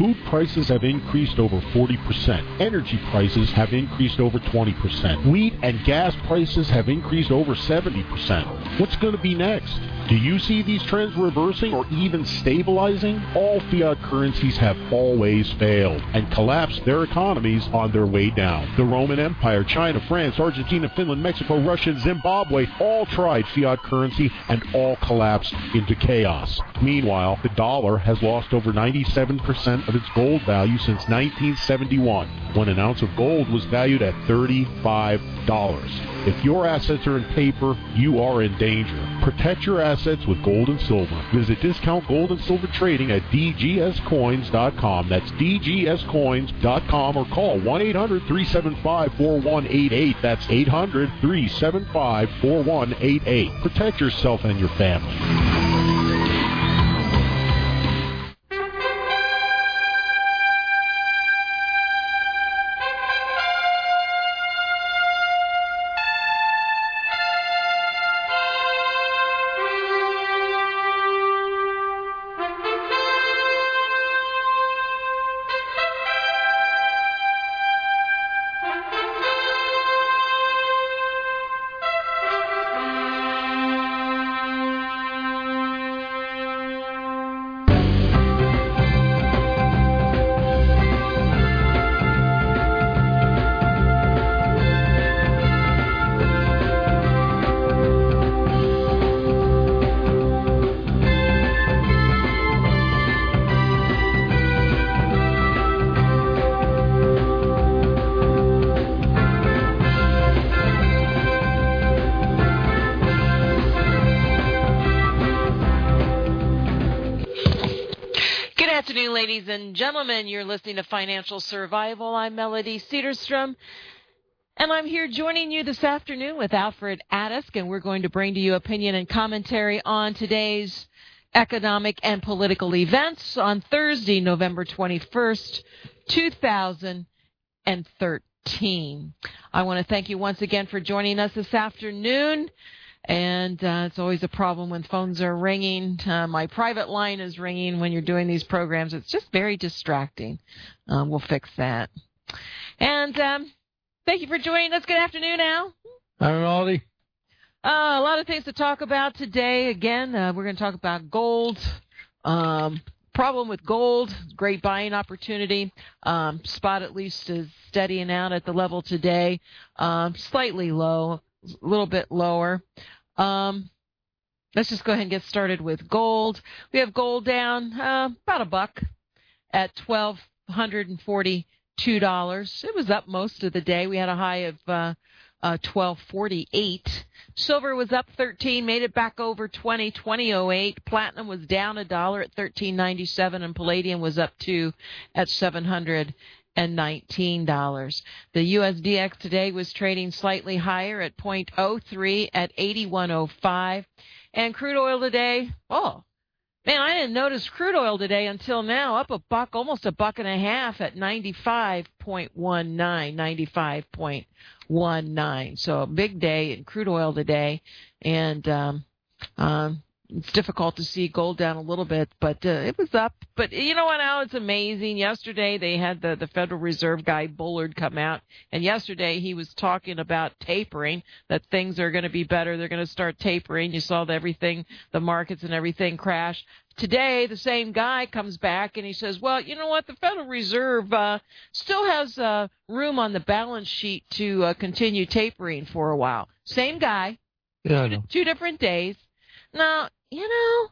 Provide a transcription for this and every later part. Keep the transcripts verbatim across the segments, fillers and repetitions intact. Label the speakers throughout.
Speaker 1: Food prices have increased over forty percent. Energy prices have increased over twenty percent. Wheat and gas prices have increased over seventy percent. What's going to be next? Do you see these trends reversing or even stabilizing? All fiat currencies have always failed and collapsed their economies on their way down. The Roman Empire, China, France, Argentina, Finland, Mexico, Russia, and Zimbabwe all tried fiat currency and all collapsed into chaos. Meanwhile, the dollar has lost over ninety-seven percent of its gold value since nineteen seventy-one, when an ounce of gold was valued at thirty-five dollars. If your assets are in paper, you are in danger. Protect your assets with gold and silver. Visit Discount Gold and Silver Trading at d g s coins dot com. That's d g s coins dot com, or call one eight hundred three seven five four one eight eight. That's eight hundred three seven five four one eight eight. Protect yourself and your family.
Speaker 2: Ladies and gentlemen, you're listening to Financial Survival. I'm Melody Cedarstrom, and I'm here joining you this afternoon with Alfred Adisk, and we're going to bring to you opinion and commentary on today's economic and political events on Thursday, November twenty-first, two thousand thirteen. I want to thank you once again for joining us this afternoon. And uh, it's always a problem when phones are ringing. Uh, my private line is ringing when you're doing these programs. It's just very distracting. Uh, we'll fix that. And um, thank you for joining us. Good afternoon, Al.
Speaker 3: Hi, Melody.
Speaker 2: Uh, a lot of things to talk about today. Again, uh, we're going to talk about gold. Um, problem with gold, great buying opportunity. Um, spot at least is steadying out at the level today. Um, slightly low, a little bit lower. Um, let's just go ahead and get started with gold. We have gold down uh, about a buck at twelve forty-two dollars. It was up most of the day. We had a high of uh, uh, twelve forty-eight. Silver was up thirteen, made it back over twenty, twenty oh eight. Platinum was down a dollar at thirteen ninety-seven, and palladium was up two at seven hundred nineteen dollars. The U S D X today was trading slightly higher at zero point zero three at eighty-one oh five. And crude oil today, oh, man, I didn't notice crude oil today until now, up a buck, almost a buck and a half at ninety-five point one nine, ninety-five point one nine. So a big day in crude oil today. And um, um, it's difficult to see gold down a little bit, but uh, it was up. But you know what, Al? It's amazing. Yesterday they had the, the Federal Reserve guy, Bullard, come out, and yesterday he was talking about tapering, that things are going to be better. They're going to start tapering. You saw the, everything, the markets and everything crash. Today, the same guy comes back and he says, well, you know what? The Federal Reserve uh, still has uh, room on the balance sheet to uh, continue tapering for a while. Same guy,
Speaker 3: yeah, I
Speaker 2: two,
Speaker 3: know.
Speaker 2: two different days. Now, you know,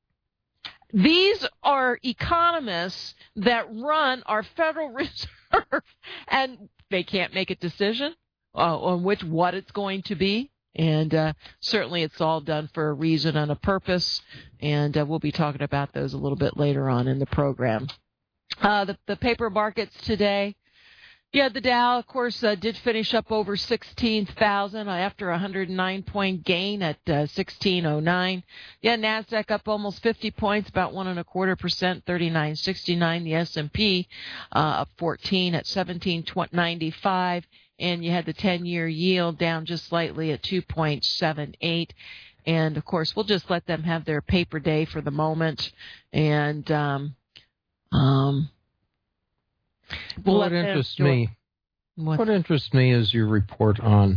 Speaker 2: these are economists that run our Federal Reserve, and they can't make a decision uh, on which what it's going to be. And uh, certainly it's all done for a reason and a purpose, and uh, we'll be talking about those a little bit later on in the program. Uh, the, the paper markets today. Yeah, the Dow, of course, uh, did finish up over sixteen thousand after a one hundred nine point gain at uh, sixteen oh nine. Yeah, NASDAQ up almost fifty points, about one and a quarter percent, thirty-nine sixty-nine. The S and P uh, up fourteen at seventeen ninety-five, and you had the ten-year yield down just slightly at two point seven eight. And of course, we'll just let them have their paper day for the moment, and um, um. We'll
Speaker 3: what interests me,
Speaker 2: what?
Speaker 3: what interests me is your report on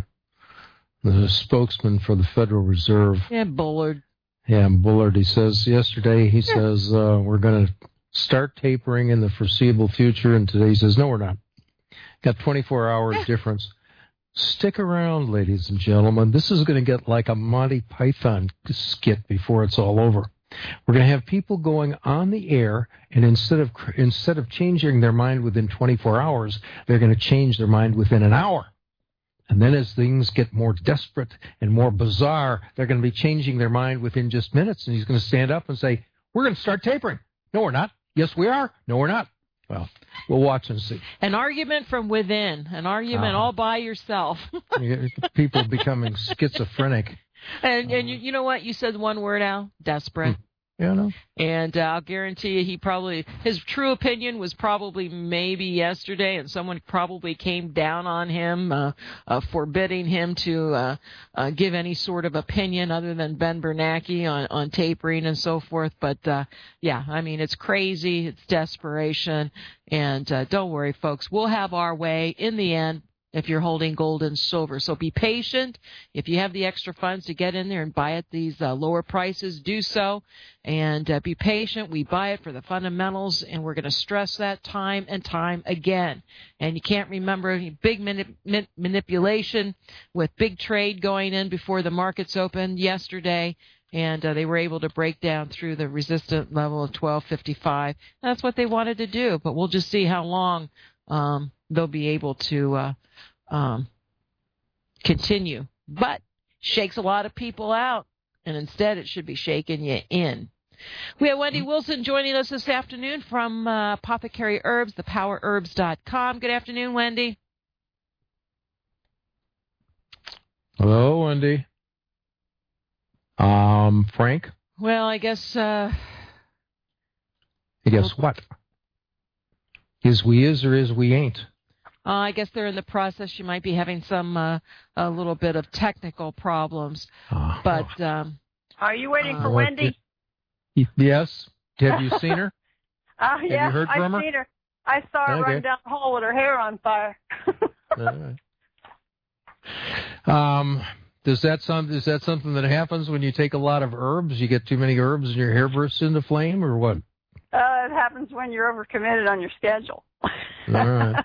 Speaker 3: the spokesman for the Federal Reserve.
Speaker 2: Yeah, Bullard.
Speaker 3: Yeah, Bullard. He says yesterday, he yeah. says, uh, we're going to start tapering in the foreseeable future. And today he says, no, we're not. Got twenty-four hour yeah. difference. Stick around, ladies and gentlemen. This is going to get like a Monty Python skit before it's all over. We're going to have people going on the air, and instead of instead of changing their mind within twenty-four hours, they're going to change their mind within an hour. And then as things get more desperate and more bizarre, they're going to be changing their mind within just minutes. And he's going to stand up and say, we're going to start tapering. No, we're not. Yes, we are. No, we're not. Well, we'll watch and see.
Speaker 2: An argument from within. An argument uh, all by yourself.
Speaker 3: People becoming schizophrenic.
Speaker 2: And, and you, you know what? You said one word, Al. Desperate.
Speaker 3: Yeah, I know.
Speaker 2: And uh, I'll guarantee you he probably, his true opinion was probably maybe yesterday, and someone probably came down on him, uh, uh, forbidding him to uh, uh, give any sort of opinion other than Ben Bernanke on, on tapering and so forth. But, uh, yeah, I mean, it's crazy. It's desperation. And uh, don't worry, folks. We'll have our way in the end. If you're holding gold and silver. So be patient. If you have the extra funds to get in there and buy at these uh, lower prices, do so. And uh, be patient. We buy it for the fundamentals, and we're going to stress that time and time again. And you can't remember any big manip- manipulation with big trade going in before the markets opened yesterday. And uh, they were able to break down through the resistant level of twelve fifty-five. That's what they wanted to do. But we'll just see how long um, they'll be able to uh, um, continue. But shakes a lot of people out, and instead it should be shaking you in. We have Wendy Wilson joining us this afternoon from uh, Apothecary Herbs, the power herbs dot com. Good afternoon, Wendy.
Speaker 3: Hello, Wendy. Um, Frank?
Speaker 2: Well, I guess... Uh,
Speaker 3: I guess what? Is we is or is we ain't?
Speaker 2: Uh, I guess they're in the process. You might be having some uh, a little bit of technical problems. Uh, but um,
Speaker 4: are you waiting
Speaker 2: uh,
Speaker 4: for Wendy?
Speaker 3: Yes. Have you seen her?
Speaker 4: Uh, yeah,
Speaker 3: Have you heard from
Speaker 4: I've
Speaker 3: her?
Speaker 4: seen her. I saw her
Speaker 3: okay.
Speaker 4: running down the hall with her hair on fire.
Speaker 3: All right. Um, does that some is that something that happens when you take a lot of herbs? You get too many herbs and your hair bursts into flame, or what?
Speaker 4: Uh, it happens when you're overcommitted on your schedule.
Speaker 3: All right.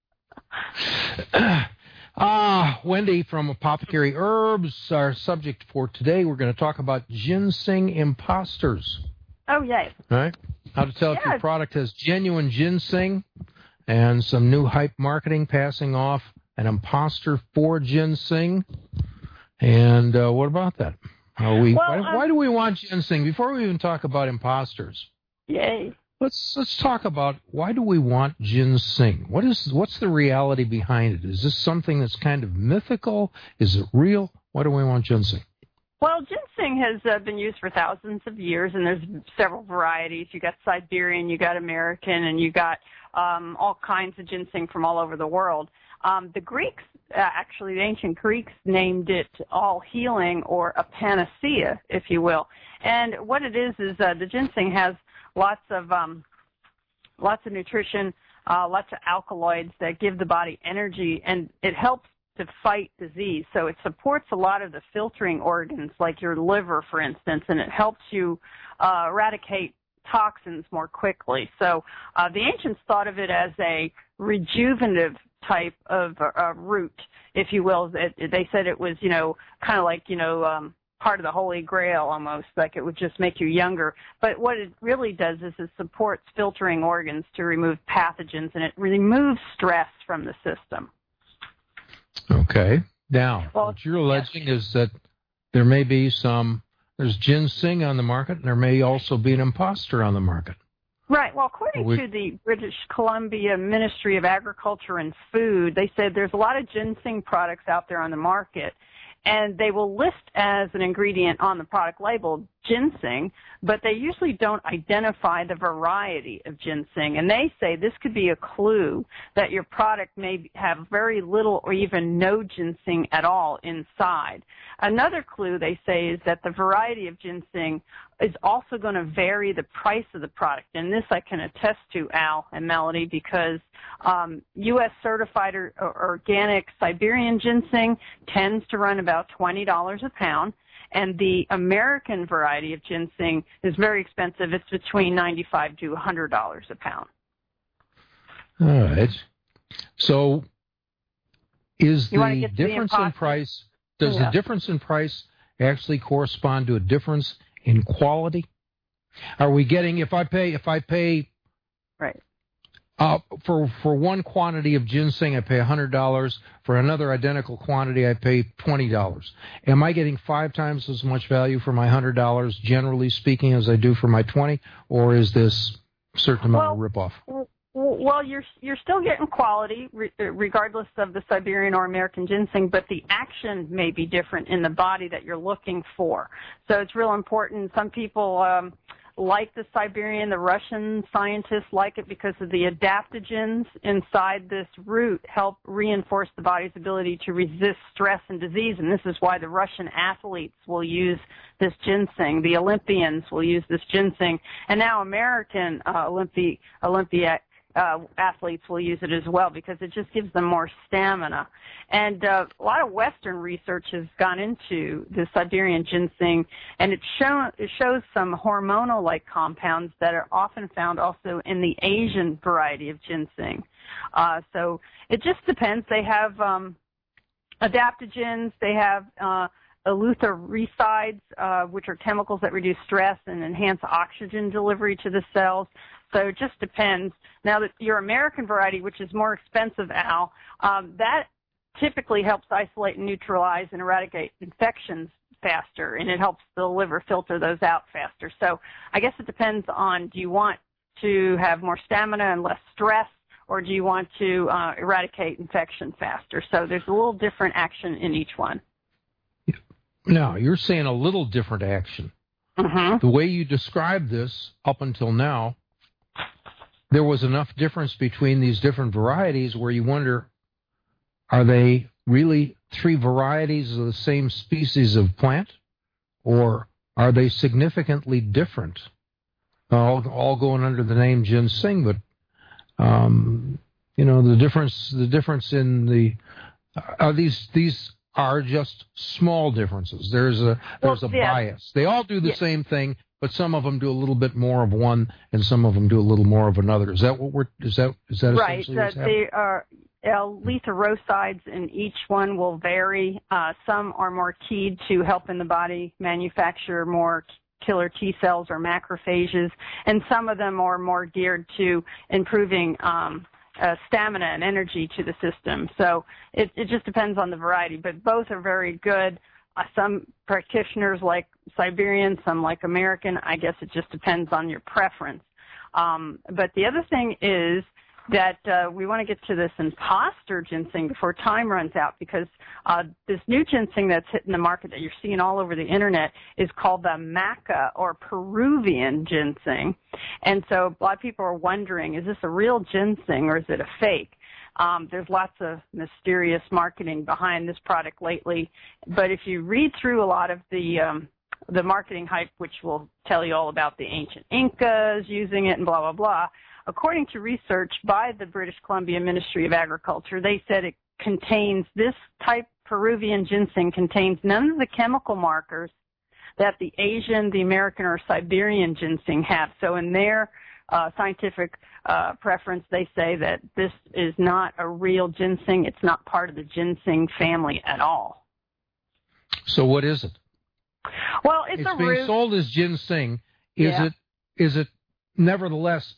Speaker 3: Ah, uh, Wendy from Apothecary Herbs, our subject for today. We're going to talk about ginseng imposters.
Speaker 4: Oh, yay.
Speaker 3: All right. How to tell
Speaker 4: yeah.
Speaker 3: if your product has genuine ginseng, and some new hype marketing passing off an imposter for ginseng. And uh, what about that? Are we?
Speaker 4: Well,
Speaker 3: why,
Speaker 4: um,
Speaker 3: why do we want ginseng? Before we even talk about imposters,
Speaker 4: yay.
Speaker 3: Let's let's talk about why do we want ginseng? What is what's the reality behind it? Is this something that's kind of mythical? Is it real? Why do we want ginseng?
Speaker 4: Well, ginseng has uh, been used for thousands of years, and there's several varieties. You got Siberian, you got American, and you got um, all kinds of ginseng from all over the world. Um, the Greeks, uh, actually, the ancient Greeks named it all healing, or a panacea, if you will. And what it is is uh, the ginseng has lots of um, lots of nutrition, uh, lots of alkaloids that give the body energy, and it helps to fight disease. So it supports a lot of the filtering organs, like your liver, for instance, and it helps you uh, eradicate toxins more quickly. So uh, the ancients thought of it as a rejuvenative type of uh, root, if you will. It, they said it was, you know, kind of like, you know, um, part of the Holy Grail almost, like it would just make you younger. But what it really does is it supports filtering organs to remove pathogens, and it removes stress from the system.
Speaker 3: Okay. Now,
Speaker 4: well,
Speaker 3: what you're alleging yes. is that there may be some, there's ginseng on the market, and there may also be an imposter on the market.
Speaker 4: Right. Well, according
Speaker 3: we,
Speaker 4: to the British Columbia Ministry of Agriculture and Food, they said there's a lot of ginseng products out there on the market, and they will list as an ingredient on the product label ginseng, but they usually don't identify the variety of ginseng. And they say this could be a clue that your product may have very little or even no ginseng at all inside. Another clue, they say, is that the variety of ginseng is also going to vary the price of the product. And this I can attest to, Al and Melody, because um, U S certified or, or organic Siberian ginseng tends to run about twenty dollars a pound. And the American variety of ginseng is very expensive. It's between ninety-five to one hundred dollars a pound.
Speaker 3: All right. So is
Speaker 4: You
Speaker 3: the
Speaker 4: the
Speaker 3: difference in price, does
Speaker 4: yeah.
Speaker 3: the difference in price actually correspond to a difference in quality? Are we getting, if I pay, if I pay,
Speaker 4: right.
Speaker 3: Uh, for for one quantity of ginseng, I pay one hundred dollars. For another identical quantity, I pay twenty dollars. Am I getting five times as much value for my one hundred dollars, generally speaking, as I do for my twenty dollars, or is this a certain amount
Speaker 4: well,
Speaker 3: of ripoff?
Speaker 4: Well, you're you're still getting quality re- regardless of the Siberian or American ginseng, but the action may be different in the body that you're looking for. So it's real important. Some people um, like the Siberian. The Russian scientists like it because of the adaptogens inside this root help reinforce the body's ability to resist stress and disease, and this is why the Russian athletes will use this ginseng. The Olympians will use this ginseng, and now American uh, Olympi- Olympiac Uh, athletes will use it as well because it just gives them more stamina. And uh, a lot of Western research has gone into the Siberian ginseng, and it, show, it shows some hormonal-like compounds that are often found also in the Asian variety of ginseng. Uh, so it just depends. They have um, adaptogens. They have uh, eleutherocydes, uh, which are chemicals that reduce stress and enhance oxygen delivery to the cells. So it just depends. Now, that your American variety, which is more expensive, Al, um, that typically helps isolate and neutralize and eradicate infections faster, and it helps the liver filter those out faster. So I guess it depends on, do you want to have more stamina and less stress, or do you want to uh, eradicate infection faster? So there's a little different action in each one.
Speaker 3: Now, you're saying a little different action.
Speaker 4: Mm-hmm.
Speaker 3: The way you described this up until now, there was enough difference between these different varieties where you wonder, are they really three varieties of the same species of plant, or are they significantly different? All, all going under the name ginseng, but um, you know the difference. The difference in the are these these are just small differences. There's a there's
Speaker 4: well,
Speaker 3: a
Speaker 4: yeah.
Speaker 3: bias. They all do the
Speaker 4: yeah.
Speaker 3: same thing, but some of them do a little bit more of one, and some of them do a little more of another. Is that what we're? Is that is that
Speaker 4: right?
Speaker 3: essentially what's
Speaker 4: Right.
Speaker 3: happening?
Speaker 4: They are eleutherocydes, and each one will vary. Uh, some are more keyed to helping the body manufacture more killer T cells or macrophages, and some of them are more geared to improving um, uh, stamina and energy to the system. So it, it just depends on the variety, but both are very good. Uh, some practitioners like Siberian, some like American. I guess it just depends on your preference. Um, but the other thing is that uh, we want to get to this imposter ginseng before time runs out, because uh, this new ginseng that's hitting the market that you're seeing all over the internet is called the maca, or Peruvian ginseng. And so a lot of people are wondering, is this a real ginseng or is it a fake? Um, there's lots of mysterious marketing behind this product lately, but if you read through a lot of the um, the marketing hype, which will tell you all about the ancient Incas using it and blah, blah, blah, according to research by the British Columbia Ministry of Agriculture, they said it contains, this type Peruvian ginseng contains none of the chemical markers that the Asian, the American, or Siberian ginseng have. So in their uh, scientific uh, preference, they say that this is not a real ginseng. It's not part of the ginseng family at all.
Speaker 3: So what is it?
Speaker 4: Well, it's,
Speaker 3: it's
Speaker 4: a
Speaker 3: being
Speaker 4: root.
Speaker 3: sold as ginseng. Is
Speaker 4: yeah.
Speaker 3: it? Is it? Nevertheless,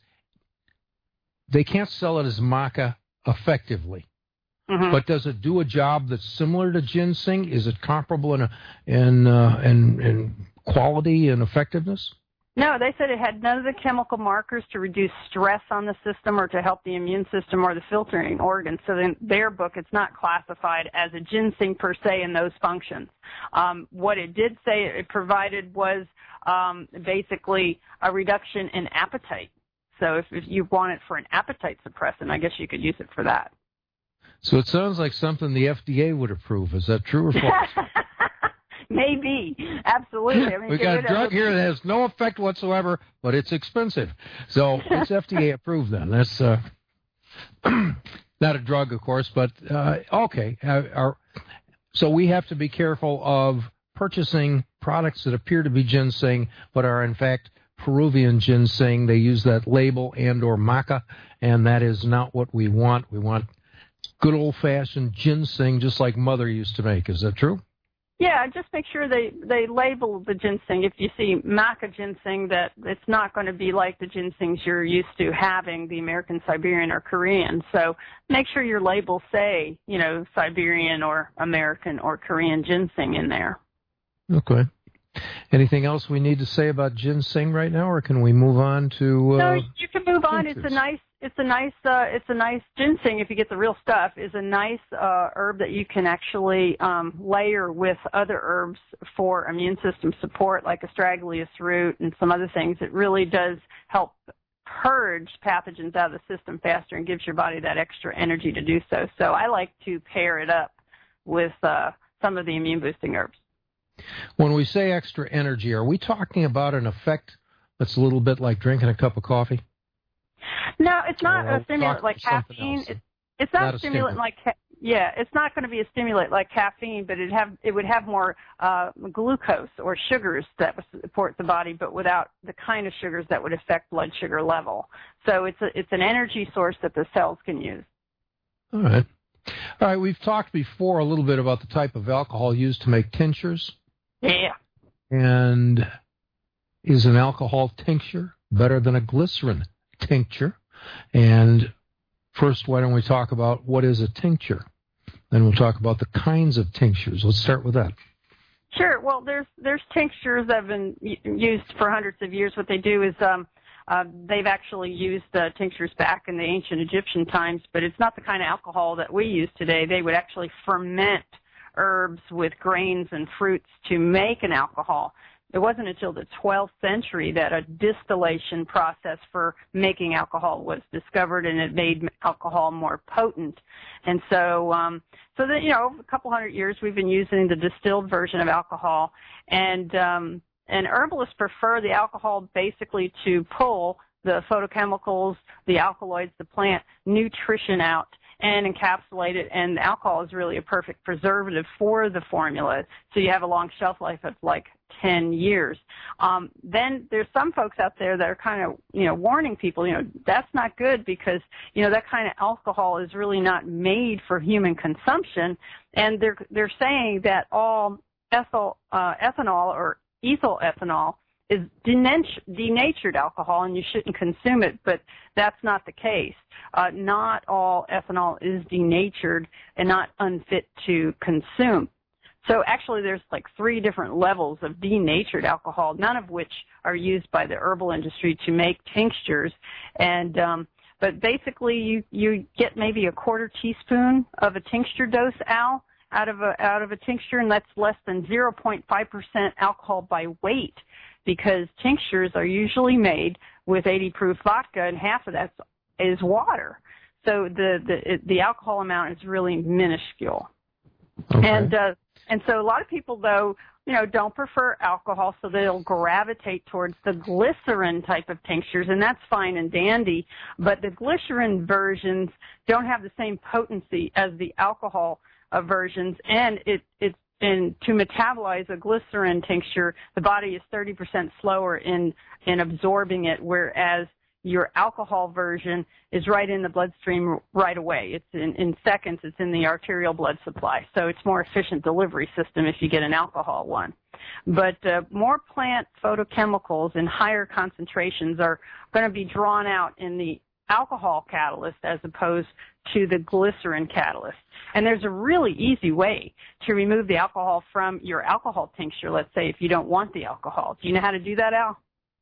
Speaker 3: they can't sell it as maca effectively.
Speaker 4: Mm-hmm.
Speaker 3: But does it do a job that's similar to ginseng? Is it comparable in a, in, uh, in in quality and effectiveness?
Speaker 4: No, they said it had none of the chemical markers to reduce stress on the system or to help the immune system or the filtering organs. So in their book, it's not classified as a ginseng per se in those functions. Um, what it did say it provided was um, basically a reduction in appetite. So if, if you want it for an appetite suppressant, I guess you could use it for that.
Speaker 3: So it sounds like something the F D A would approve. Is that true or false?
Speaker 4: Maybe, absolutely. I mean,
Speaker 3: we got a drug here that has no effect whatsoever, but it's expensive. So it's F D A approved then. That's uh, not a drug, of course, but uh, okay. Uh, our, so we have to be careful of purchasing products that appear to be ginseng, but are in fact Peruvian ginseng. They use that label and or maca, and that is not what we want. We want good old-fashioned ginseng, just like Mother used to make. Is that true?
Speaker 4: Yeah, just make sure they, they label the ginseng. If you see maca ginseng, that it's not going to be like the ginsengs you're used to having, the American Siberian or Korean. So make sure your labels say, you know, Siberian or American or Korean ginseng in there.
Speaker 3: Okay. Anything else we need to say about ginseng right now, or can we move on to? Uh,
Speaker 4: no, you can move on. It's a nice, it's a nice, uh, it's a nice ginseng. If you get the real stuff, is a nice uh, herb that you can actually um, layer with other herbs for immune system support, like astragalus root and some other things. It really does help purge pathogens out of the system faster and gives your body that extra energy to do so. So I like to pair it up with uh, some of the immune boosting herbs.
Speaker 3: When we say extra energy, are we talking about an effect that's a little bit like drinking a cup of coffee?
Speaker 4: No, it's not
Speaker 3: or
Speaker 4: a stimulant like caffeine. It's, it's not, not a stimulant, stimulant like ca- yeah. It's not going to be a stimulant like caffeine, but it have it would have more uh, glucose or sugars that would support the body, but without the kind of sugars that would affect blood sugar level. So it's a, it's an energy source that the cells can use.
Speaker 3: All right, all right. We've talked before a little bit about the type of alcohol used to make tinctures.
Speaker 4: Yeah.
Speaker 3: And is an alcohol tincture better than a glycerin tincture? And first, why don't we talk about what is a tincture? Then we'll talk about the kinds of tinctures. Let's start with that.
Speaker 4: Sure. Well, there's there's tinctures that have been used for hundreds of years. What they do is um, uh, they've actually used uh, tinctures back in the ancient Egyptian times, but it's not the kind of alcohol that we use today. They would actually ferment herbs with grains and fruits to make an alcohol. It wasn't until the twelfth century that a distillation process for making alcohol was discovered, and it made alcohol more potent. And so, um, so that, you know, a couple hundred years we've been using the distilled version of alcohol, and um, and herbalists prefer the alcohol basically to pull the phytochemicals, the alkaloids, the plant nutrition out and encapsulate it, and the alcohol is really a perfect preservative for the formula, so you have a long shelf life of like ten years. Um, then there's some folks out there that are kind of, you know, warning people, you know, that's not good because, you know, that kind of alcohol is really not made for human consumption, and they're they're saying that all ethyl, uh, ethanol or ethyl ethanol is denatured alcohol and you shouldn't consume it, but that's not the case. Uh, not all ethanol is denatured and not unfit to consume. So actually there's like three different levels of denatured alcohol, none of which are used by the herbal industry to make tinctures. And um, but basically you, you get maybe a quarter teaspoon of a tincture dose, Al, out of a, out of a tincture, and that's less than zero point five percent alcohol by weight, because tinctures are usually made with eighty proof vodka, and half of that is water. So the, the, the alcohol amount is really minuscule.
Speaker 3: Okay.
Speaker 4: And, uh, and so a lot of people, though, you know, don't prefer alcohol, so they'll gravitate towards the glycerin type of tinctures, and that's fine and dandy, but the glycerin versions don't have the same potency as the alcohol uh, versions, and it, it's And to metabolize a glycerin tincture, the body is thirty percent slower in, in absorbing it, whereas your alcohol version is right in the bloodstream right away. It's in, in seconds. It's in the arterial blood supply. So it's more efficient delivery system if you get an alcohol one. But uh, more plant phytochemicals in higher concentrations are going to be drawn out in the alcohol catalyst as opposed to the glycerin catalyst. And there's a really easy way to remove the alcohol from your alcohol tincture, let's say, if you don't want the alcohol. Do you know how to do that, Al?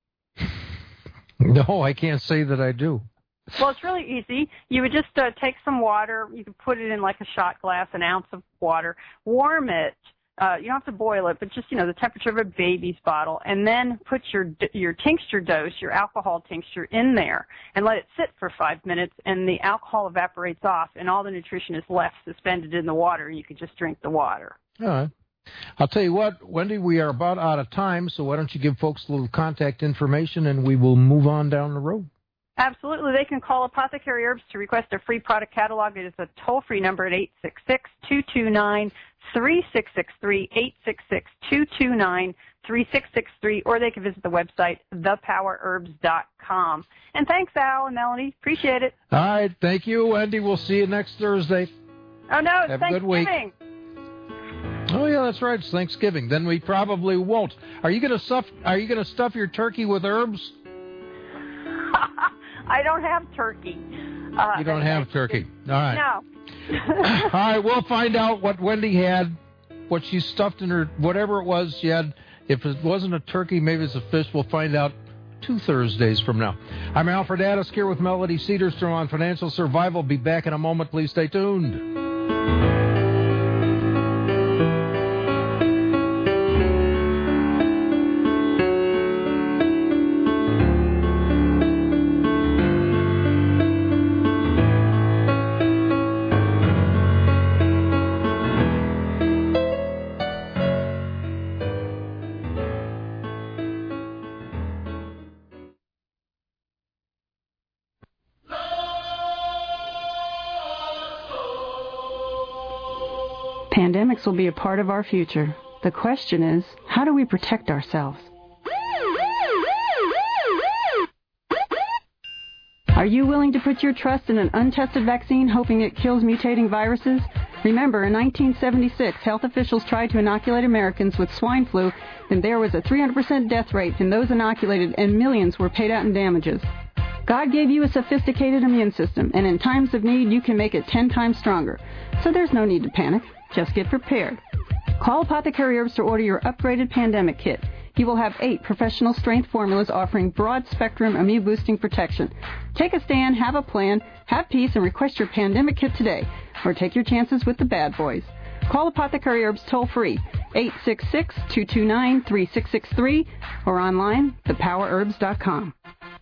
Speaker 3: No, I can't say that I do.
Speaker 4: Well, it's really easy. You would just uh, take some water. You could put it in like a shot glass, an ounce of water, warm it. Uh, you don't have to boil it, but just, you know, the temperature of a baby's bottle, and then put your your tincture dose, your alcohol tincture, in there and let it sit for five minutes, and the alcohol evaporates off, and all the nutrition is left suspended in the water, and you can just drink the water.
Speaker 3: All right. I'll tell you what, Wendy, we are about out of time, so why don't you give folks a little contact information and we will move on down the road.
Speaker 4: Absolutely. They can call Apothecary Herbs to request a free product catalog. It is a toll-free number at eight six six, two two nine, three six six three, eight six six, two two nine, three six six three, or they can visit the website, the power herbs dot com. And thanks, Al and Melanie. Appreciate it.
Speaker 3: All right. Thank you, Wendy. We'll see you next Thursday.
Speaker 4: Oh, no, it's
Speaker 3: Have a good week.
Speaker 4: Thanksgiving.
Speaker 3: Oh yeah, that's right. It's Thanksgiving. Then we probably won't. Are you gonna stuff? Are you gonna stuff your turkey with herbs?
Speaker 4: I don't have turkey. Uh,
Speaker 3: you don't have turkey. All right.
Speaker 4: No.
Speaker 3: All right. We'll find out what Wendy had, what she stuffed in her, whatever it was she had. If it wasn't a turkey, maybe it's a fish. We'll find out two Thursdays from now. I'm Alfred Addis here with Melody Cedarstrom on Financial Survival. Be back in a moment. Please stay tuned.
Speaker 5: Pandemics will be a part of our future. The question is, how do we protect ourselves? Are you willing to put your trust in an untested vaccine hoping it kills mutating viruses? Remember, in nineteen seventy-six, health officials tried to inoculate Americans with swine flu, and there was a three hundred percent death rate in those inoculated, and millions were paid out in damages. God gave you a sophisticated immune system, and in times of need, you can make it ten times stronger. So there's no need to panic. Just get prepared. Call Apothecary Herbs to order your upgraded pandemic kit. You will have eight professional strength formulas offering broad spectrum immune boosting protection. Take a stand, have a plan, have peace, and request your pandemic kit today. Or take your chances with the bad boys. Call Apothecary Herbs toll free, eight six six, two two nine, three six six three, or online, the power herbs dot com.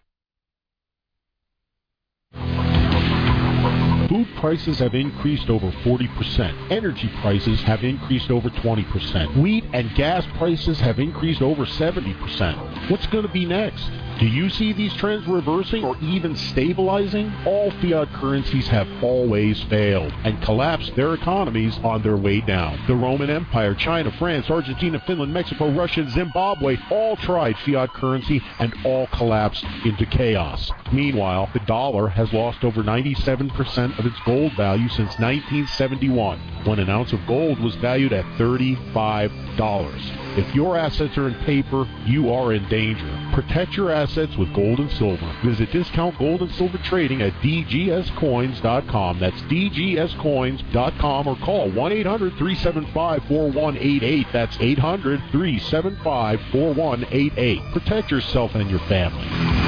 Speaker 1: Food prices have increased over forty percent. Energy prices have increased over twenty percent. Wheat and gas prices have increased over seventy percent. What's going to be next? Do you see these trends reversing or even stabilizing? All fiat currencies have always failed and collapsed their economies on their way down. The Roman Empire, China, France, Argentina, Finland, Mexico, Russia, and Zimbabwe all tried fiat currency and all collapsed into chaos. Meanwhile, the dollar has lost over ninety-seven percent of its gold value since nineteen seventy-one, when an ounce of gold was valued at thirty-five dollars. If your assets are in paper, you are in danger. Protect your assets with gold and silver. Visit Discount Gold and Silver Trading at d g s coins dot com. That's d g s coins dot com, or call one eight hundred, three seven five, four one eight eight. That's eight hundred, three seven five, four one eight eight. Protect yourself and your family.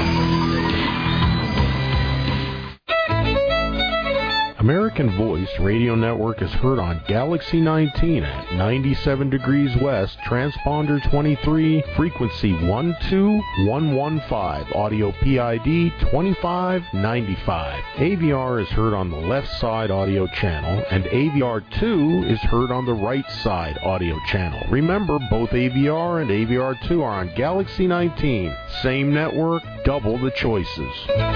Speaker 1: American Voice Radio Network is heard on Galaxy nineteen at ninety-seven degrees west, transponder twenty-three, frequency one two one one five, audio P I D twenty-five ninety-five. A V R is heard on the left side audio channel, and A V R two is heard on the right side audio channel. Remember, both A V R and A V R two are on Galaxy nineteen. Same network, double the choices.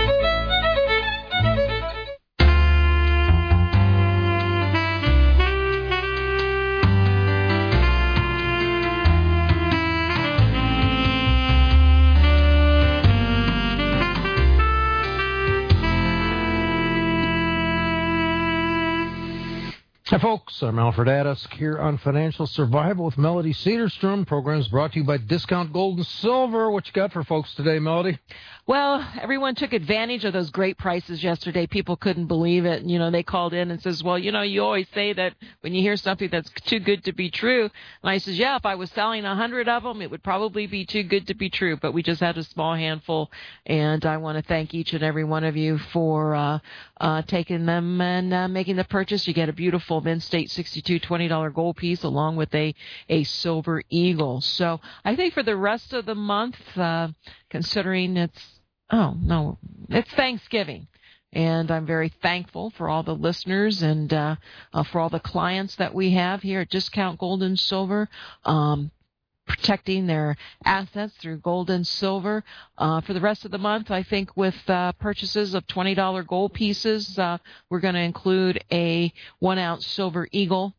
Speaker 3: Hi, folks. I'm Alfred Addis here on Financial Survival with Melody Cedarstrom. Program is brought to you by Discount Gold and Silver. What you got for folks today, Melody?
Speaker 2: Well, everyone took advantage of those great prices yesterday. People couldn't believe it. You know, they called in and says, well, you know, you always say that when you hear something that's too good to be true. And I says, yeah, if I was selling a hundred of them, it would probably be too good to be true. But we just had a small handful, and I want to thank each and every one of you for uh, uh, taking them and uh, making the purchase. You get a beautiful Mint State sixty-two twenty dollar gold piece along with a, a silver eagle. So I think for the rest of the month, uh, considering it's Oh, no, it's Thanksgiving. And I'm very thankful for all the listeners and uh, uh, for all the clients that we have here at Discount Gold and Silver, um, protecting their assets through gold and silver. Uh, for the rest of the month, I think with uh, purchases of twenty dollars gold pieces, uh, we're going to include a one-ounce Silver Eagle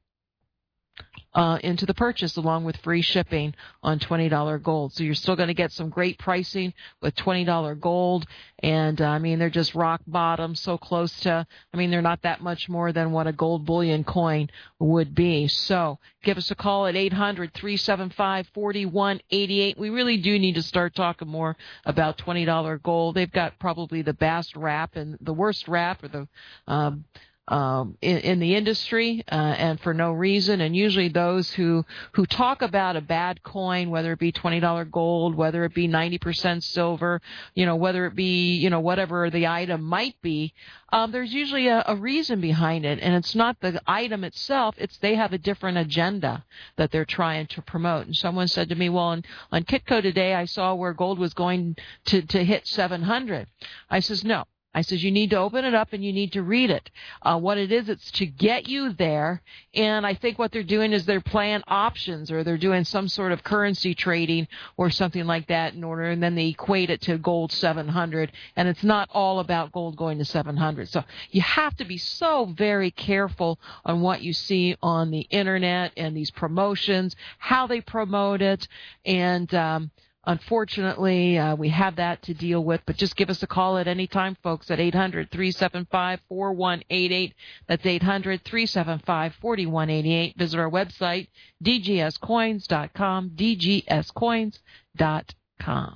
Speaker 2: Uh, into the purchase along with free shipping on twenty dollars gold. So you're still going to get some great pricing with twenty dollars gold. And, uh, I mean, they're just rock bottom, so close to, I mean, they're not that much more than what a gold bullion coin would be. So give us a call at eight hundred, three seven five, four one eight eight. We really do need to start talking more about twenty dollars gold. They've got probably the best rap and the worst rap or the, um, Um, in, in the industry, uh, and for no reason. And usually those who, who talk about a bad coin, whether it be twenty dollars gold, whether it be ninety percent silver, you know, whether it be, you know, whatever the item might be, um, there's usually a, a reason behind it. And it's not the item itself, it's they have a different agenda that they're trying to promote. And someone said to me, well, on, on Kitco today, I saw where gold was going to, to hit seven hundred. I says, no. I says, you need to open it up and you need to read it. Uh, what it is, it's to get you there. And I think what they're doing is they're playing options or they're doing some sort of currency trading or something like that in order. And then they equate it to gold seven hundred. And it's not all about gold going to seven hundred. So you have to be so very careful on what you see on the internet and these promotions, how they promote it. And, um, Unfortunately, uh, we have that to deal with, but just give us a call at any time, folks, at eight hundred, three seven five, four one eight eight. That's eight hundred, three seven five, four one eight eight. Visit our website, d g s coins dot com, d g s coins dot com.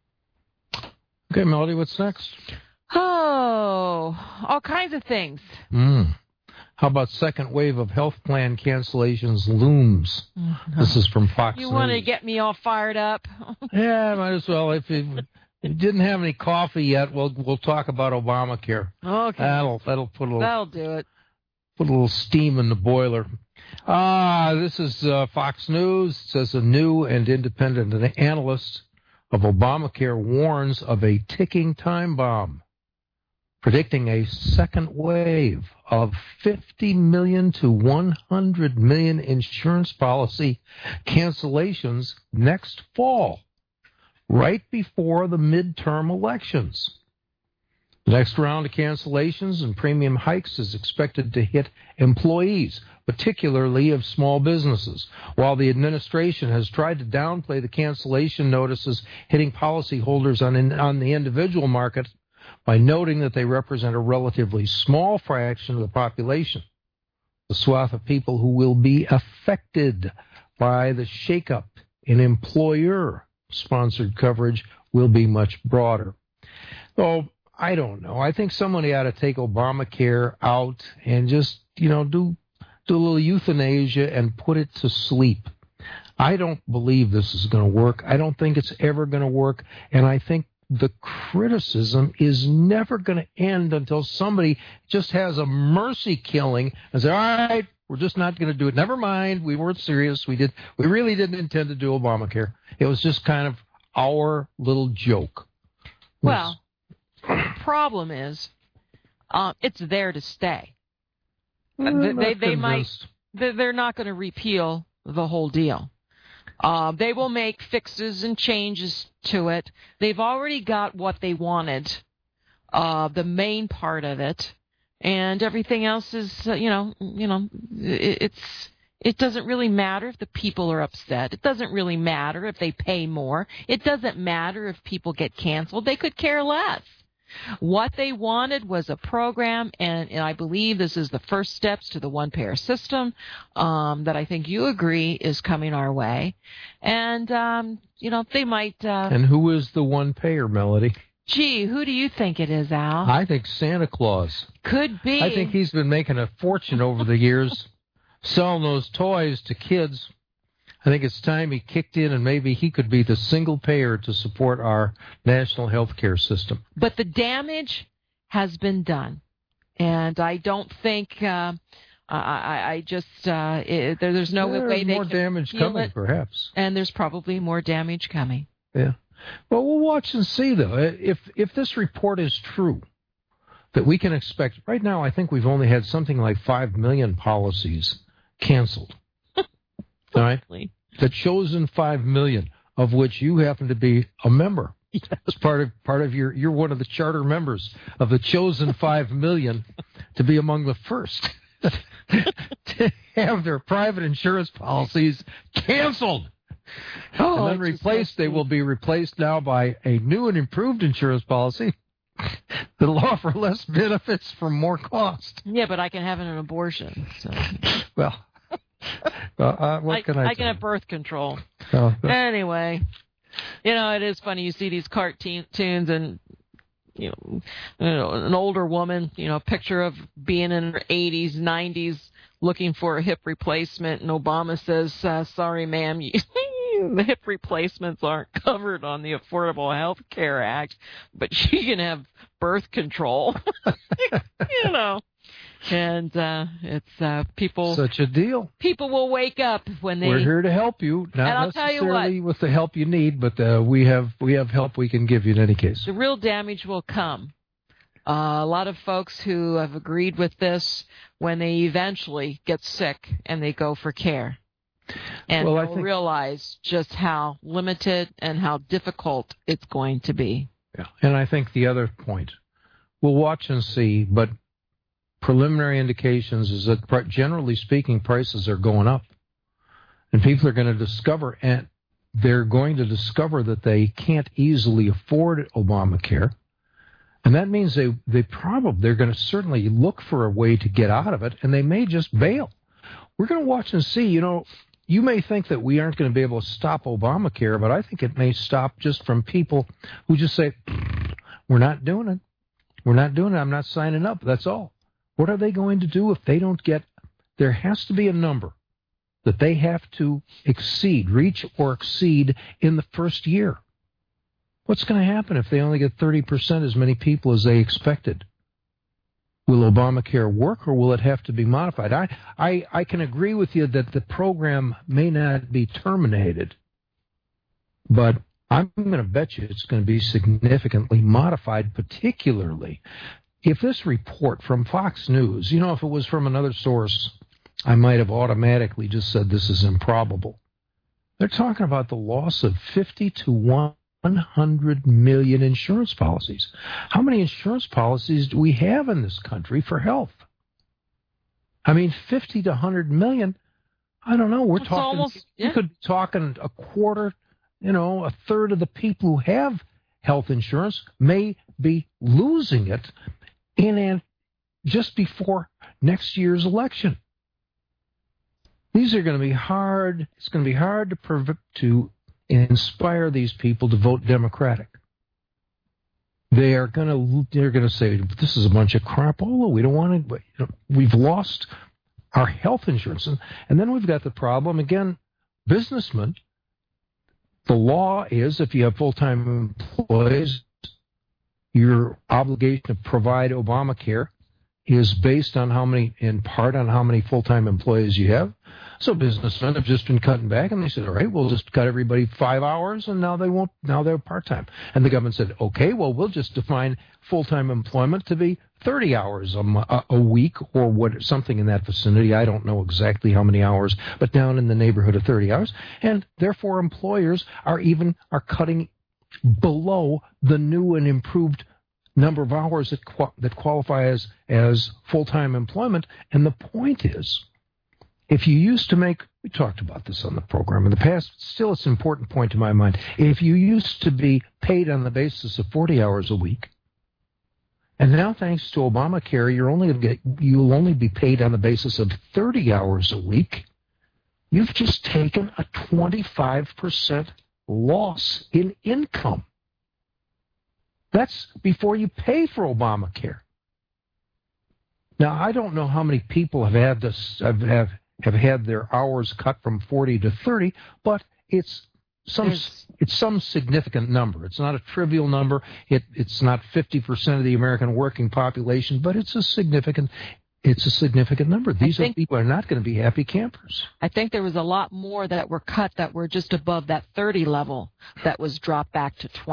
Speaker 3: Okay, Melody, what's next?
Speaker 2: Oh, all kinds of things.
Speaker 3: Mm. How about second wave of health plan cancellations looms? Mm-hmm. This is from Fox
Speaker 2: You
Speaker 3: News.
Speaker 2: want to get me all fired up?
Speaker 3: Yeah, might as well. If you, if you didn't have any coffee yet, we'll we'll talk about Obamacare.
Speaker 2: Okay.
Speaker 3: That'll that'll put a little
Speaker 2: that'll do it.
Speaker 3: Put a little steam in the boiler. Ah, this is uh, Fox News. It says a new and independent analyst of Obamacare warns of a ticking time bomb, predicting a second wave of fifty million to one hundred million insurance policy cancellations next fall, right before the midterm elections. The next round of cancellations and premium hikes is expected to hit employees, particularly of small businesses. While the administration has tried to downplay the cancellation notices hitting policyholders on, in, on the individual market, by noting that they represent a relatively small fraction of the population, the swath of people who will be affected by the shakeup in employer-sponsored coverage will be much broader. So, I don't know. I think somebody ought to take Obamacare out and just, you know, do, do a little euthanasia and put it to sleep. I don't believe this is going to work. I don't think it's ever going to work, and I think the criticism is never going to end until somebody just has a mercy killing and say, all right, we're just not going to do it. Never mind. We weren't serious. We did. We really didn't intend to do Obamacare. It was just kind of our little joke.
Speaker 2: Well, the problem is um, it's there to stay.
Speaker 3: Well,
Speaker 2: they they might, they're not going to repeal the whole deal. Uh, they will make fixes and changes to it. They've already got what they wanted, uh, the main part of it, and everything else is, uh, you know, you know, it, it's it doesn't really matter if the people are upset. It doesn't really matter if they pay more. It doesn't matter if people get canceled. They could care less. What they wanted was a program, and, and I believe this is the first steps to the one-payer system um, that I think you agree is coming our way. And, um, you know, they might... Uh,
Speaker 3: and who is the one-payer, Melody?
Speaker 2: Gee, who do you think it is, Al?
Speaker 3: I think Santa Claus.
Speaker 2: Could be.
Speaker 3: I think he's been making a fortune over the years selling those toys to kids. I think it's time he kicked in and maybe he could be the single payer to support our national health care system.
Speaker 2: But the damage has been done. And I don't think, uh, I, I just, uh, it, there, there's no
Speaker 3: there's
Speaker 2: way they
Speaker 3: more
Speaker 2: can
Speaker 3: damage
Speaker 2: heal
Speaker 3: coming,
Speaker 2: it,
Speaker 3: perhaps.
Speaker 2: And there's probably more damage coming.
Speaker 3: Yeah. Well, we'll watch and see, though. If, if this report is true, that we can expect. Right now, I think we've only had something like five million policies canceled. All right? The chosen five million, of which you happen to be a member. Yes. As part of part of your, you're one of the charter members of the chosen five million to be among the first to have their private insurance policies canceled. Oh, and then replaced. They will be replaced now by a new and improved insurance policy that'll offer less benefits for more cost.
Speaker 2: Yeah, but I can have an abortion. So.
Speaker 3: Well, uh, uh, what
Speaker 2: I,
Speaker 3: can I?
Speaker 2: I can have birth control.
Speaker 3: Oh,
Speaker 2: anyway, you know, it is funny. You see these cartoons and. You know, you know, an older woman, you know, a picture of being in her eighties, nineties, looking for a hip replacement, and Obama says, uh, sorry, ma'am, you, the hip replacements aren't covered on the Affordable Health Care Act, but she can have birth control, you know. And uh, it's uh, people.
Speaker 3: Such a deal.
Speaker 2: People will wake up when they.
Speaker 3: We're here to help you, not
Speaker 2: and I'll
Speaker 3: necessarily
Speaker 2: tell you what,
Speaker 3: with the help you need, but uh, we have we have help we can give you in any case.
Speaker 2: The real damage will come. Uh, a lot of folks who have agreed with this when they eventually get sick and they go for care, and
Speaker 3: well,
Speaker 2: they'll
Speaker 3: I think,
Speaker 2: realize just how limited and how difficult it's going to be.
Speaker 3: Yeah, and I think the other point, we'll watch and see, but. Preliminary indications is that, generally speaking, prices are going up. And people are going to discover, and they're going to discover that they can't easily afford Obamacare. And that means they, they probably, they're going to certainly look for a way to get out of it, and they may just bail. We're going to watch and see. You know, you may think that we aren't going to be able to stop Obamacare, but I think it may stop just from people who just say, we're not doing it. We're not doing it. I'm not signing up. That's all. What are they going to do if they don't get, there has to be a number that they have to exceed, reach or exceed in the first year. What's going to happen if they only get thirty percent as many people as they expected? Will Obamacare work, or will it have to be modified? I, I, I can agree with you that the program may not be terminated, but I'm going to bet you it's going to be significantly modified, particularly if this report from Fox News, you know, if it was from another source, I might have automatically just said this is improbable. They're talking about the loss of fifty to one hundred million insurance policies. How many insurance policies do we have in this country for health? I mean, fifty to one hundred million, I don't know. We're
Speaker 2: That's
Speaker 3: talking,
Speaker 2: almost, yeah.
Speaker 3: we could be talking a quarter, you know, a third of the people who have health insurance may be losing it in and just before next year's election. These are going to be hard. It's going to be hard to prov- to inspire these people to vote Democratic. They are going to they're going to say this is a bunch of crapola. We don't want to. You know, we've lost our health insurance, and, and then we've got the problem again. Businessmen. The law is if you have full-time employees, your obligation to provide Obamacare is based on how many, in part on how many full-time employees you have. So businessmen have just been cutting back, and they said, all right, we'll just cut everybody five hours, and now they won't, now they're part-time. And the government said, okay, well, we'll just define full-time employment to be thirty hours a, a week or what, something in that vicinity. I don't know exactly how many hours, but down in the neighborhood of thirty hours. And therefore, employers are even, are cutting below the new and improved number of hours that qual- that qualify as, as full-time employment. And the point is, if you used to make, we talked about this on the program in the past, still it's an important point to my mind. If you used to be paid on the basis of forty hours a week, and now thanks to Obamacare, you're only get, you'll only be paid on the basis of thirty hours a week, you've just taken a twenty-five percent loss in income. That's before you pay for Obamacare. Now, I don't know how many people have had this, have, have, have had their hours cut from forty to thirty, but it's some There's... it's some significant number. It's not a trivial number. It it's not fifty percent of the American working population, but it's a significant it's a significant number. These think, are people are not going to be happy campers.
Speaker 2: I think there was a lot more that were cut that were just above that thirty level that was dropped back to twenty.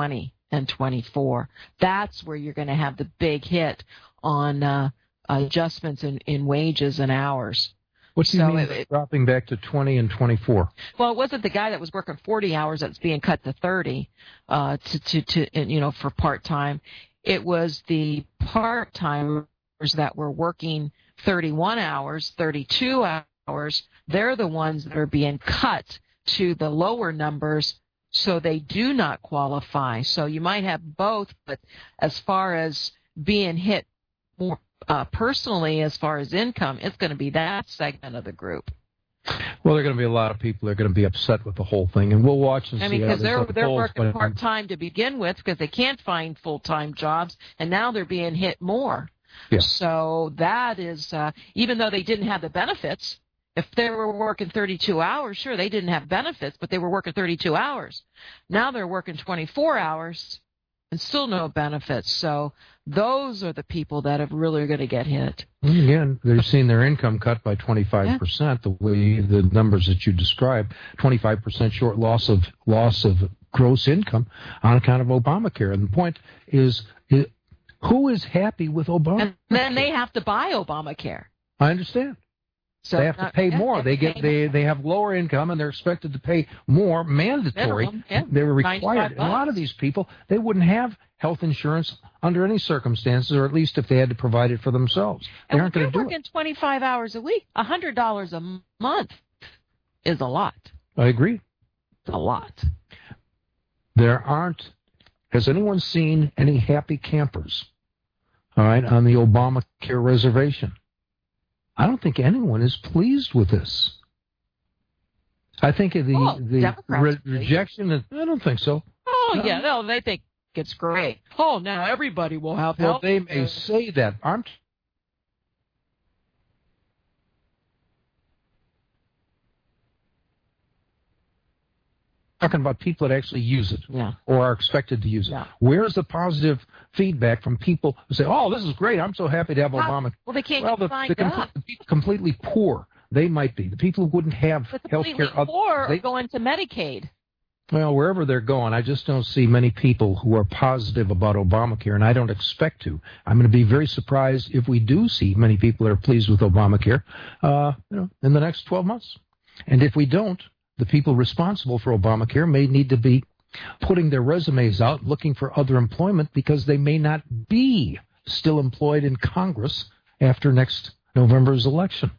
Speaker 2: and twenty-four. That's where you're going to have the big hit on uh, adjustments in, in wages and hours.
Speaker 3: What do you
Speaker 2: so
Speaker 3: mean
Speaker 2: it, it,
Speaker 3: dropping back to twenty and twenty-four?
Speaker 2: Well, it wasn't the guy that was working forty hours that's being cut to thirty uh, to, to, to, you know, for part-time. It was the part-timers that were working thirty-one hours, thirty-two hours. They're the ones that are being cut to the lower numbers, so they do not qualify. So you might have both, but as far as being hit more uh, personally, as far as income, it's going to be that segment of the group.
Speaker 3: Well, there are going to be a lot of people that are going to be upset with the whole thing, and we'll watch and
Speaker 2: I
Speaker 3: see.
Speaker 2: mean, because they're they're
Speaker 3: unfolds,
Speaker 2: working part time to begin with because they can't find full time jobs, and now they're being hit more.
Speaker 3: Yeah.
Speaker 2: So that is, uh, even though they didn't have the benefits, if they were working thirty-two hours, sure, they didn't have benefits, but they were working thirty-two hours. Now they're working twenty-four hours and still no benefits. So those are the people that are really going to get hit.
Speaker 3: Again, they're seeing their income cut by twenty-five percent, yeah. the way the numbers that you described, twenty-five percent short loss of loss of gross income on account of Obamacare. And the point is, is who is happy with Obamacare?
Speaker 2: And then they have to buy Obamacare.
Speaker 3: I understand. So they have to pay more. They get they they have lower income and they're expected to pay more mandatory.
Speaker 2: Minimum, yeah.
Speaker 3: They're required. A lot of these people, they wouldn't have health insurance under any circumstances, or at least if they had to provide it for themselves. They
Speaker 2: and
Speaker 3: aren't going to do it.
Speaker 2: You're working twenty-five hours a week. one hundred dollars a month is a lot.
Speaker 3: I agree.
Speaker 2: It's a lot.
Speaker 3: There aren't. Has anyone seen any happy campers? All right, on the Obamacare reservation. I don't think anyone is pleased with this. I think the
Speaker 2: oh,
Speaker 3: the re- rejection. Of, I don't think so.
Speaker 2: Oh
Speaker 3: no.
Speaker 2: yeah, no, they think it's great. Oh, now everybody will have
Speaker 3: well,
Speaker 2: health.
Speaker 3: They may say that. I'm talking about people that actually use it
Speaker 2: yeah.
Speaker 3: or are expected to use it.
Speaker 2: Yeah.
Speaker 3: Where's the positive feedback from people who say, "Oh, this is great. I'm so happy to have
Speaker 2: How,
Speaker 3: Obama."
Speaker 2: Well, they can't
Speaker 3: well,
Speaker 2: get
Speaker 3: the,
Speaker 2: signed
Speaker 3: the, com-
Speaker 2: up.
Speaker 3: the people completely poor, they might be. The people who wouldn't have health care.
Speaker 2: The poor
Speaker 3: they,
Speaker 2: are going to Medicaid.
Speaker 3: Well, wherever they're going, I just don't see many people who are positive about Obamacare, and I don't expect to. I'm going to be very surprised if we do see many people that are pleased with Obamacare uh, you know, in the next twelve months. And if we don't, the people responsible for Obamacare may need to be putting their resumes out, looking for other employment, because they may not be still employed in Congress after next November's election.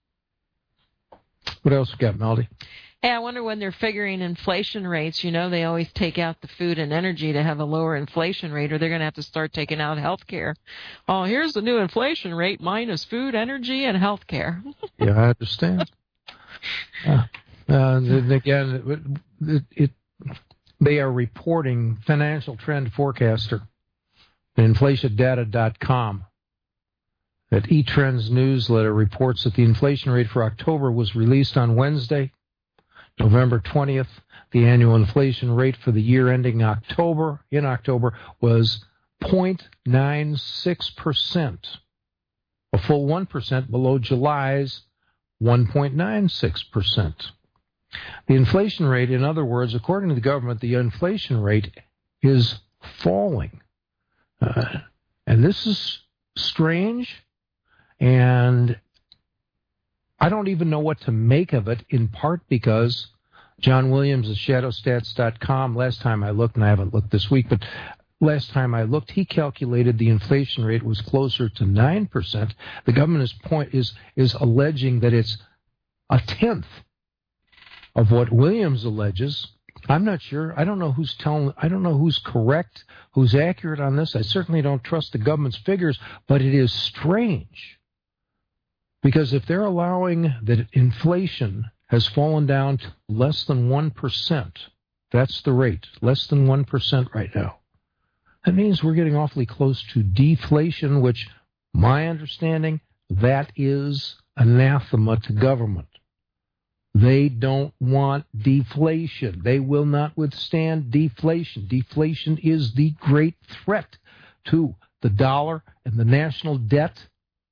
Speaker 3: What else we got, Melody?
Speaker 2: Hey, I wonder when they're figuring inflation rates. You know, they always take out the food and energy to have a lower inflation rate, or they're going to have to start taking out health care. Oh, here's the new inflation rate minus food, energy, and health care.
Speaker 3: Yeah, I understand. Uh, uh, again, it, it, they are reporting Financial Trend Forecaster, inflation data dot com. That eTrends newsletter reports that the inflation rate for October was released on Wednesday, November twentieth. The annual inflation rate for the year ending October, in October, was zero point nine six percent, a full one percent below July's one point nine six percent. The inflation rate, in other words, according to the government, the inflation rate is falling. Uh, and this is strange, and I don't even know what to make of it, in part because John Williams at shadow stats dot com, last time I looked, and I haven't looked this week, but last time I looked, he calculated the inflation rate was closer to nine percent. The government is, point, is, is alleging that it's a tenth of what Williams alleges. I'm not sure. I don't know who's telling, I don't know who's correct, who's accurate on this. I certainly don't trust the government's figures, but it is strange. Because if they're allowing that inflation has fallen down to less than one percent, that's the rate, less than one percent right now. That means we're getting awfully close to deflation, which, my understanding, that is anathema to government. They don't want deflation. They will not withstand deflation. Deflation is the great threat to the dollar and the national debt.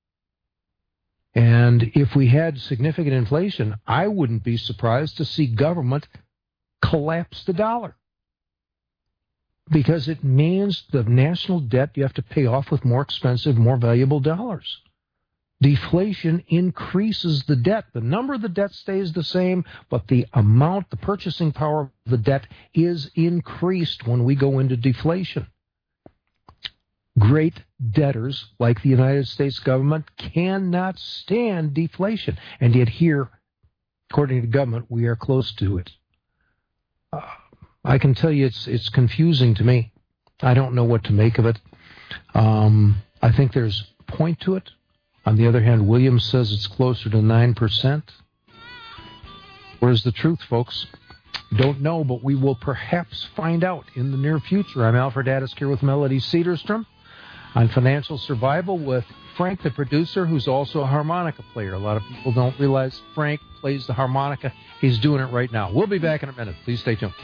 Speaker 3: And if we had significant inflation, I wouldn't be surprised to see government collapse the dollar. because it means the national debt you have to pay off with more expensive, more valuable dollars. Deflation increases the debt. The number of the debt stays the same, but the amount, the purchasing power of the debt is increased when we go into deflation. Great debtors, like the United States government, cannot stand deflation. And yet here, according to government, we are close to it. Uh, I can tell you it's it's confusing to me. I don't know what to make of it. Um, I think there's a point to it. On the other hand, Williams says it's closer to nine percent. Where's the truth, folks? Don't know, but we will perhaps find out in the near future. I'm Alfred Addis here with Melody Cedarstrom on Financial Survival with Frank, the producer, who's also a harmonica player. A lot of people don't realize Frank plays the harmonica. He's doing it right now. We'll be back in a minute. Please stay tuned.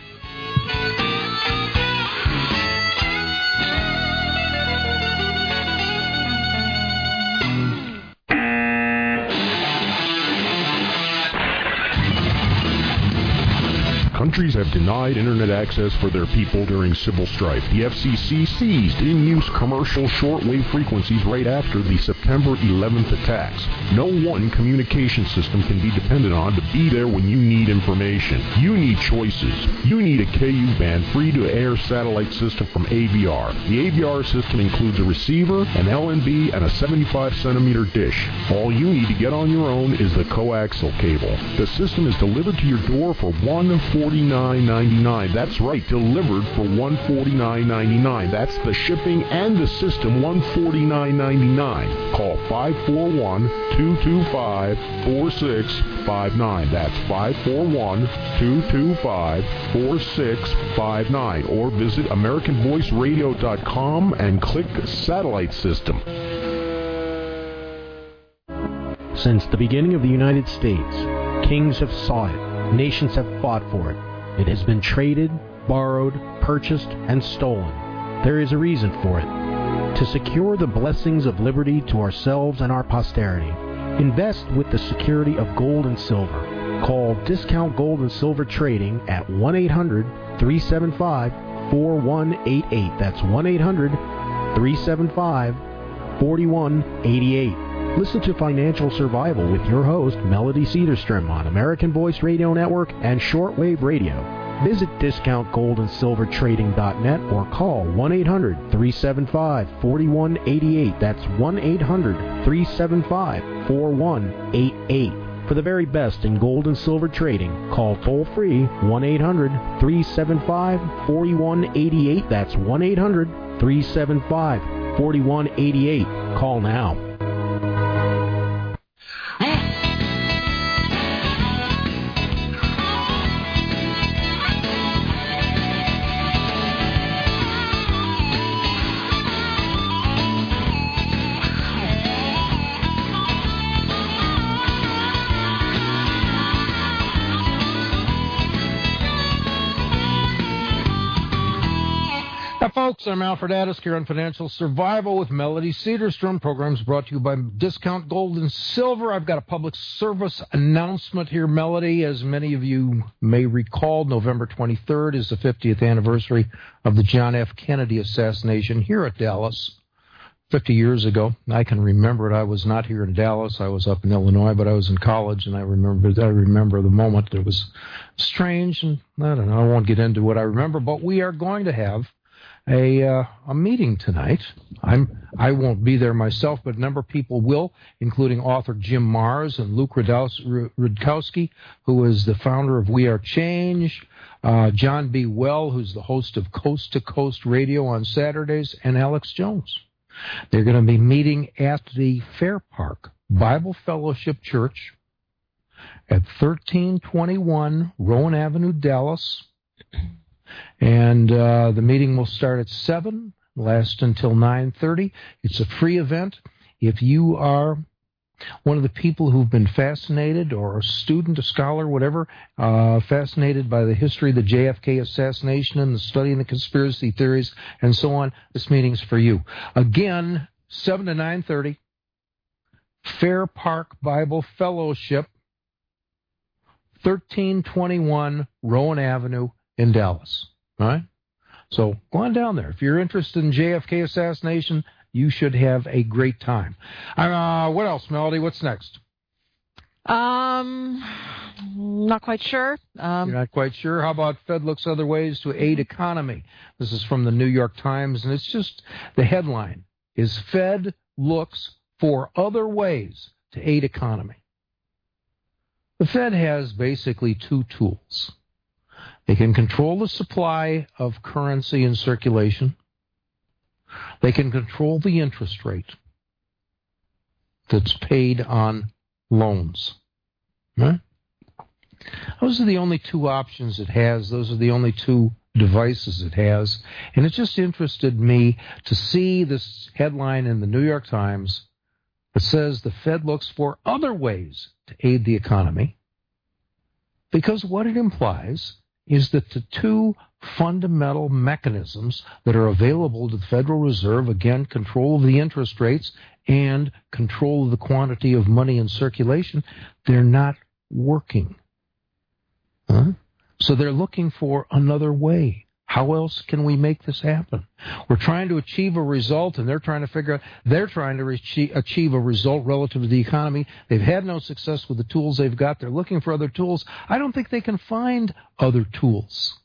Speaker 1: Countries have denied internet access for their people during civil strife. The F C C seized in-use commercial shortwave frequencies right after the September eleventh attacks. No one communication system can be depended on to be there when you need information. You need choices. You need a K U band free-to-air satellite system from A V R. The A V R system includes a receiver, an L N B, and a seventy-five centimeter dish. All you need to get on your own is the coaxial cable. The system is delivered to your door for one hundred forty-nine ninety-nine. That's right, delivered for one hundred forty-nine ninety-nine. That's the shipping and the system, one hundred forty-nine ninety-nine. Call five four one, two two five, four six five nine. That's five four one, two two five, four six five nine. Or visit American Voice Radio dot com and click Satellite System.
Speaker 6: Since the beginning of the United States, kings have sought it. Nations have fought for it. It has been traded, borrowed, purchased, and stolen. There is a reason for it. To secure the blessings of liberty to ourselves and our posterity, invest with the security of gold and silver. Call Discount Gold and Silver Trading at one eight hundred, three seven five, four one eight eight. That's one eight hundred, three seven five, four one eight eight. Listen to Financial Survival with your host, Melody Cedarstrom, on American Voice Radio Network and Shortwave Radio. Visit discount gold and silver trading dot net or call one eight hundred, three seven five, four one eight eight. That's one eight hundred, three seven five, four one eight eight. For the very best in gold and silver trading, call toll-free one eight hundred, three seven five, four one eight eight. That's one eight hundred, three seven five, four one eight eight. Call now.
Speaker 3: Folks, I'm Alfred Addis here on Financial Survival with Melody Cedarstrom. Programs brought to you by Discount Gold and Silver. I've got a public service announcement here, Melody. As many of you may recall, November twenty-third is the fiftieth anniversary of the John F. Kennedy assassination here at Dallas fifty years ago. I can remember it. I was not here in Dallas. I was up in Illinois, but I was in college, and I remember I remember the moment. It was strange, and I don't know. I won't get into what I remember, but we are going to have a uh, a meeting tonight. I'm I won't be there myself, but a number of people will, including author Jim Marrs and Luke Rudkowski, who is the founder of We Are Change, uh, John B. Well, who's the host of Coast to Coast Radio on Saturdays, and Alex Jones. They're going to be meeting at the Fair Park Bible Fellowship Church at thirteen twenty-one Rowan Avenue, Dallas. And uh, the meeting will start at seven, last until nine thirty. It's a free event. If you are one of the people who've been fascinated, or a student, a scholar, whatever, uh, fascinated by the history of the J F K assassination and the studying the conspiracy theories and so on, this meeting's for you. Again, seven to nine thirty, Fair Park Bible Fellowship, thirteen twenty-one Rowan Avenue in Dallas. All right? So go on down there. If you're interested in J F K assassination, you should have a great time. Uh, what else, Melody? What's next?
Speaker 2: Um, not quite sure. Um,
Speaker 3: You're not quite sure? How about Fed looks other ways to aid economy? This is from the New York Times, and it's just the headline is Fed looks for other ways to aid economy. The Fed has basically two tools. They can control the supply of currency in circulation. They can control the interest rate that's paid on loans. Right? Those are the only two options it has. Those are the only two devices it has. And it just interested me to see this headline in the New York Times that says the Fed looks for other ways to aid the economy, because what it implies is that the two fundamental mechanisms that are available to the Federal Reserve, again, control of the interest rates and control of the quantity of money in circulation, they're not working. Huh? So they're looking for another way. How else can we make this happen? We're trying to achieve a result, and they're trying to figure out, they're trying to achieve a result relative to the economy. They've had no success with the tools they've got. They're looking for other tools. I don't think they can find other tools.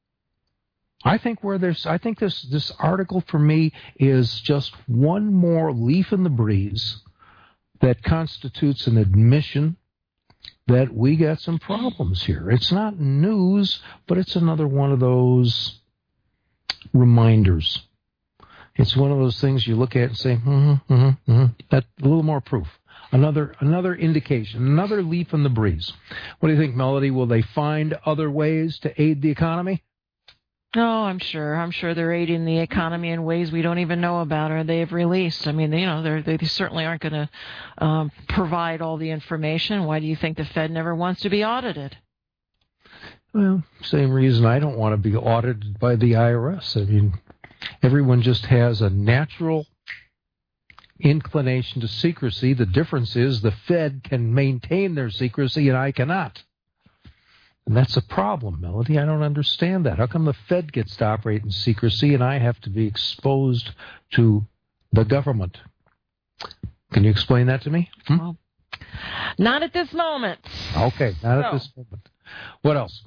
Speaker 3: I think where there's, I think this, this article for me is just one more leaf in the breeze that constitutes an admission that we got some problems here. It's not news, but it's another one of those reminders. It's one of those things you look at and say, mm-hmm, mm-hmm, mm-hmm. That a little more proof. Another another indication, another leaf in the breeze. What do you think, Melody? Will they find other ways to aid the economy?
Speaker 2: Oh, I'm sure. I'm sure they're aiding the economy in ways we don't even know about or they've released. I mean, you know, they're, they certainly aren't going to um, provide all the information. Why do you think the Fed never wants to be audited?
Speaker 3: Well, same reason I don't want to be audited by the I R S. I mean, everyone just has a natural inclination to secrecy. The difference is the Fed can maintain their secrecy and I cannot. And that's a problem, Melody. I don't understand that. How come the Fed gets to operate in secrecy and I have to be exposed to the government? Can you explain that to me? Hmm?
Speaker 2: Well, not at this moment.
Speaker 3: Okay, not
Speaker 2: so,
Speaker 3: at this moment. What else?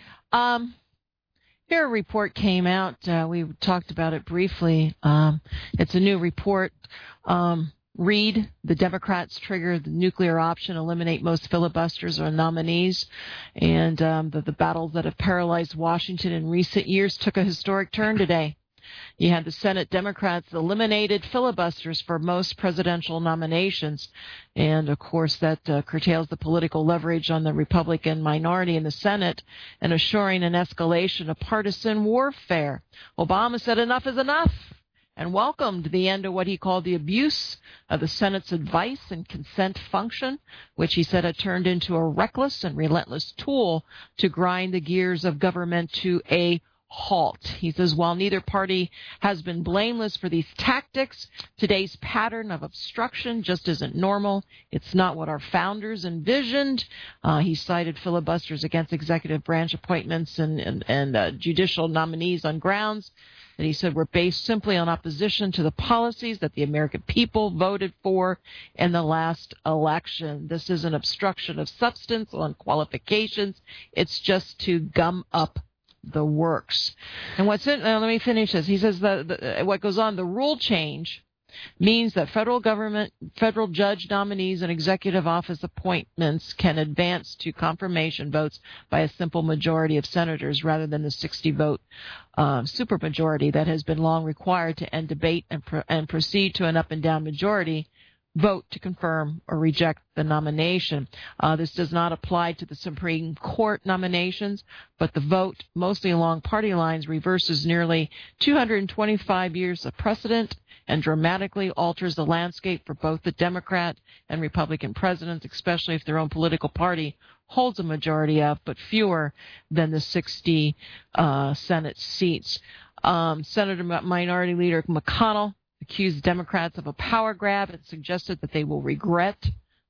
Speaker 2: Um, here a report came out. Uh, we talked about it briefly. Um, it's a new report. Um, Read, the Democrats trigger the nuclear option, eliminate most filibusters or nominees, and um, the, the battles that have paralyzed Washington in recent years took a historic turn today. You had the Senate Democrats eliminated filibusters for most presidential nominations, and of course that uh, curtails the political leverage on the Republican minority in the Senate and assuring an escalation of partisan warfare. Obama said enough is enough and welcomed the end of what he called the abuse of the Senate's advice and consent function, which he said had turned into a reckless and relentless tool to grind the gears of government to a halt. He says, while neither party has been blameless for these tactics, today's pattern of obstruction just isn't normal. It's not what our founders envisioned. Uh, he cited filibusters against executive branch appointments and, and, and uh, judicial nominees on grounds that he said were based simply on opposition to the policies that the American people voted for in the last election. This is an obstruction of substance on qualifications. It's just to gum up the works. And what's in, uh, let me finish this. He says that the, what goes on, the rule change means that federal government, federal judge nominees and executive office appointments can advance to confirmation votes by a simple majority of senators rather than the sixty-vote uh, supermajority that has been long required to end debate and, pro- and proceed to an up-and-down majority vote to confirm or reject the nomination. Uh, this does not apply to the Supreme Court nominations, but the vote, mostly along party lines, reverses nearly two hundred twenty-five years of precedent and dramatically alters the landscape for both the Democrat and Republican presidents, especially if their own political party holds a majority of, but fewer than the sixty uh, Senate seats. Um, Senator Minority Leader McConnell accused Democrats of a power grab and suggested that they will regret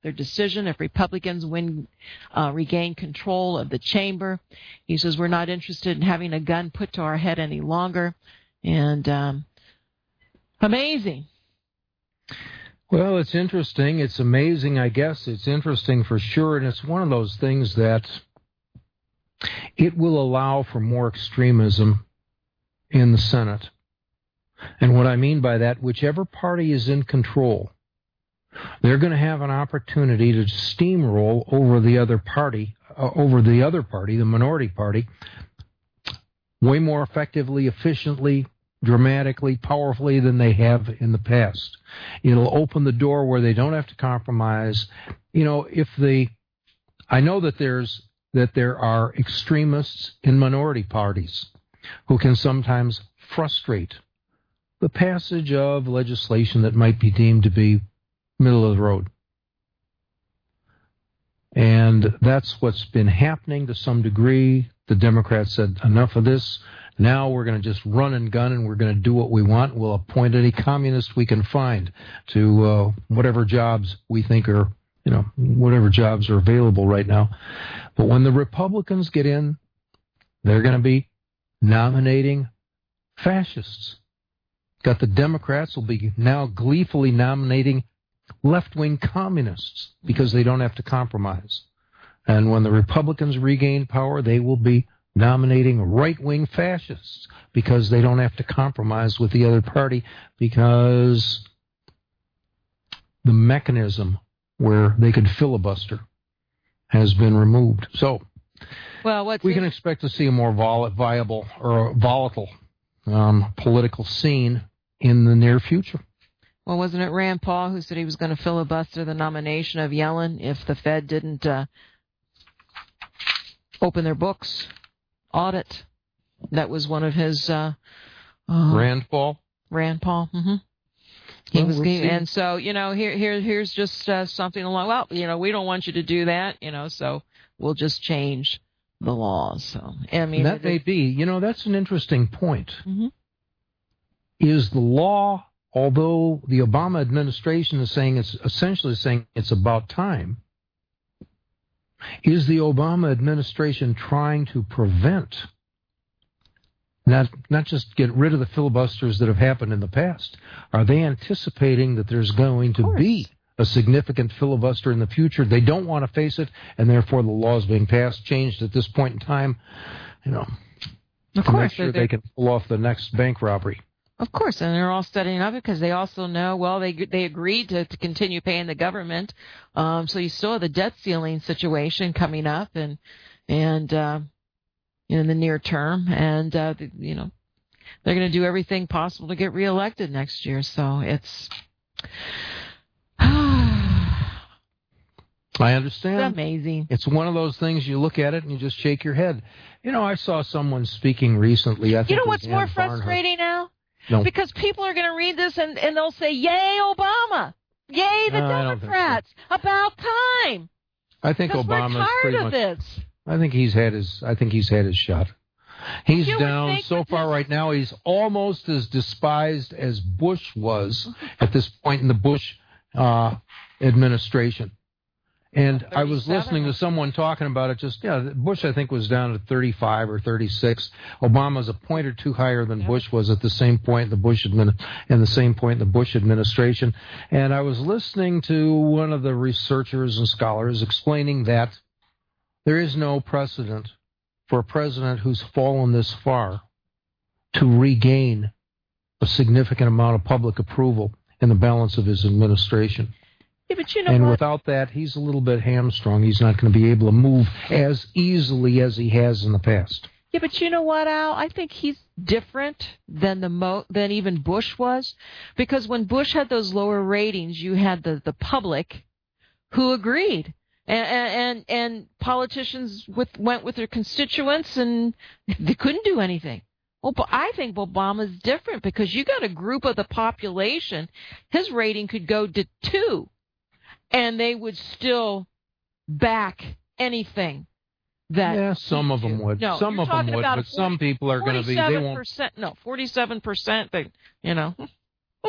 Speaker 2: their decision if Republicans win, uh, regain control of the chamber. He says we're not interested in having a gun put to our head any longer. And um, amazing.
Speaker 3: Well, it's interesting. It's amazing, I guess. It's interesting for sure. And it's one of those things that it will allow for more extremism in the Senate. And what I mean by that, whichever party is in control, they're going to have an opportunity to steamroll over the other party, uh, over the other party, the minority party, way more effectively, efficiently, dramatically, powerfully than they have in the past. It'll open the door where they don't have to compromise. You know, if the, I know that there's, that there are extremists in minority parties who can sometimes frustrate the passage of legislation that might be deemed to be middle of the road. And that's what's been happening to some degree. The Democrats said, enough of this. Now we're going to just run and gun and we're going to do what we want. We'll appoint any communist we can find to uh, whatever jobs we think are, you know, whatever jobs are available right now. But when the Republicans get in, they're going to be nominating fascists. Got the Democrats will be now gleefully nominating left-wing communists because they don't have to compromise. And when the Republicans regain power, they will be nominating right-wing fascists because they don't have to compromise with the other party because the mechanism where they could filibuster has been removed. So
Speaker 2: well, what's
Speaker 3: we can expect to see a more vol- viable or volatile um, political scene in the near future.
Speaker 2: Well, wasn't it Rand Paul who said he was going to filibuster the nomination of Yellen if the Fed didn't uh, open their books, audit? That was one of his... Uh, uh,
Speaker 3: Rand Paul?
Speaker 2: Rand Paul, mm-hmm. He
Speaker 3: Well,
Speaker 2: was,
Speaker 3: we'll see.
Speaker 2: and so, you know, here, here, here's just uh, something along, well, you know, we don't want you to do that, you know, so we'll just change the laws. So, I mean,
Speaker 3: that may be. You know, that's an interesting point.
Speaker 2: Mm-hmm.
Speaker 3: Is the law, although the Obama administration is saying it's essentially saying it's about time, is the Obama administration trying to prevent, not not just get rid of the filibusters that have happened in the past? Are they anticipating that there's going to be a significant filibuster in the future? They don't want to face it, and therefore the law is being passed, changed at this point in time, you know,
Speaker 2: of
Speaker 3: to
Speaker 2: course,
Speaker 3: make sure they can pull off the next bank robbery.
Speaker 2: Of course, and they're all studying of it because they also know, well, they they agreed to, to continue paying the government. Um, so you still have the debt ceiling situation coming up and and uh, in the near term. And, uh, the, you know, they're going to do everything possible to get reelected next year. So it's...
Speaker 3: I understand.
Speaker 2: It's amazing.
Speaker 3: It's one of those things you look at it and you just shake your head. You know, I saw someone speaking recently. I think
Speaker 2: you know
Speaker 3: it was
Speaker 2: what's more
Speaker 3: Ann Barnhart.
Speaker 2: frustrating now?
Speaker 3: No.
Speaker 2: Because people are going to read this and, and they'll say, yay, Obama. Yay, the
Speaker 3: No, I don't think
Speaker 2: Democrats. About time.
Speaker 3: I think
Speaker 2: Because we're
Speaker 3: Obama's
Speaker 2: tired
Speaker 3: pretty
Speaker 2: of
Speaker 3: much.
Speaker 2: this.
Speaker 3: I think he's had his. I think he's had his shot. He's
Speaker 2: You would
Speaker 3: down
Speaker 2: think
Speaker 3: so
Speaker 2: that
Speaker 3: far
Speaker 2: this-
Speaker 3: right now. He's almost as despised as Bush was at this point in the Bush uh, administration. And I was
Speaker 2: thirty-seven
Speaker 3: listening to
Speaker 2: or-
Speaker 3: someone talking about it. Just yeah, Bush I think was down to thirty-five or thirty-six. Obama's a point or two higher than
Speaker 2: Yep.
Speaker 3: Bush was at the same point in the Bush admin in the same point in the Bush administration. And I was listening to one of the researchers and scholars explaining that there is no precedent for a president who's fallen this far to regain a significant amount of public approval in the balance of his administration.
Speaker 2: Yeah, but you know
Speaker 3: And
Speaker 2: what?
Speaker 3: without that, he's a little bit hamstrung. He's not going to be able to move as easily as he has in the past.
Speaker 2: Yeah, but you know what, Al? I think he's different than the mo- than even Bush was, because when Bush had those lower ratings, you had the, the public who agreed, and and and politicians with went with their constituents, and they couldn't do anything. Well, but I think Obama's different because you got a group of the population, his rating could go to two, and they would still back anything. That
Speaker 3: Yeah, some
Speaker 2: he
Speaker 3: of them
Speaker 2: did.
Speaker 3: would.
Speaker 2: No,
Speaker 3: some
Speaker 2: you're
Speaker 3: of them
Speaker 2: talking
Speaker 3: would,
Speaker 2: about
Speaker 3: but
Speaker 2: a
Speaker 3: some people are going to be. They won't.
Speaker 2: forty-seven percent No, forty-seven percent. They, you know.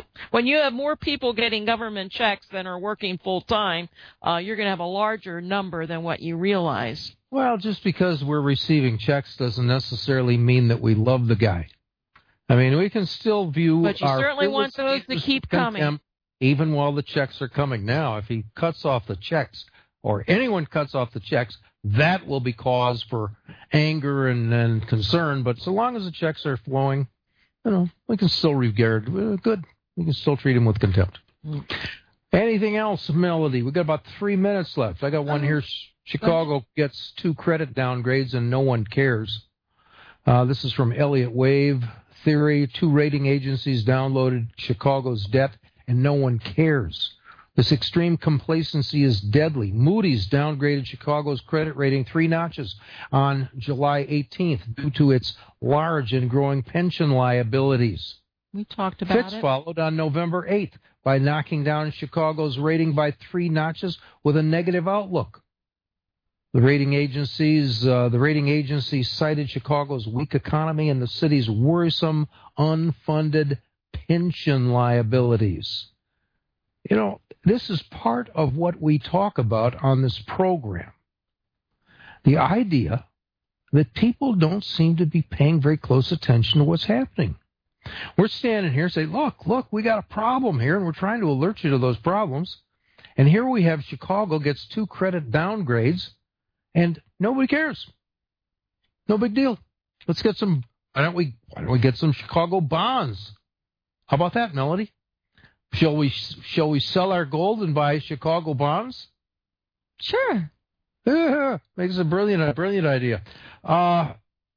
Speaker 2: When you have more people getting government checks than are working full-time, uh, you're going to have a larger number than what you realize.
Speaker 3: Well, just because we're receiving checks doesn't necessarily mean that we love the guy. I mean, we can still view
Speaker 2: But you
Speaker 3: our
Speaker 2: certainly want those to keep coming.
Speaker 3: Even while the checks are coming. Now, if he cuts off the checks, or anyone cuts off the checks, that will be cause for anger and, and concern. But so long as the checks are flowing, you know, we can still regard uh, good. We can still treat him with contempt. Mm. Anything else, Melody? We've got about three minutes left. I got one here. Chicago gets two credit downgrades and no one cares. Uh, this is from Elliott Wave Theory. Two rating agencies downloaded Chicago's debt and no one cares. This extreme complacency is deadly. Moody's downgraded Chicago's credit rating three notches on July eighteenth due to its large and growing pension liabilities.
Speaker 2: We talked about
Speaker 3: Fitch
Speaker 2: it.
Speaker 3: followed on November eighth by knocking down Chicago's rating by three notches with a negative outlook. The rating agencies, uh, the rating agency cited Chicago's weak economy and the city's worrisome unfunded pension liabilities. You know, this is part of what we talk about on this program. The idea that people don't seem to be paying very close attention to what's happening. We're standing here saying, look, look, we got a problem here, and we're trying to alert you to those problems. And here we have Chicago gets two credit downgrades, and nobody cares. No big deal. Let's get some, why don't we, why don't we get some Chicago bonds? How about that, Melody? Shall we, shall we sell our gold and buy Chicago bonds?
Speaker 2: Sure.
Speaker 3: Yeah, makes a brilliant, a brilliant idea. Uh,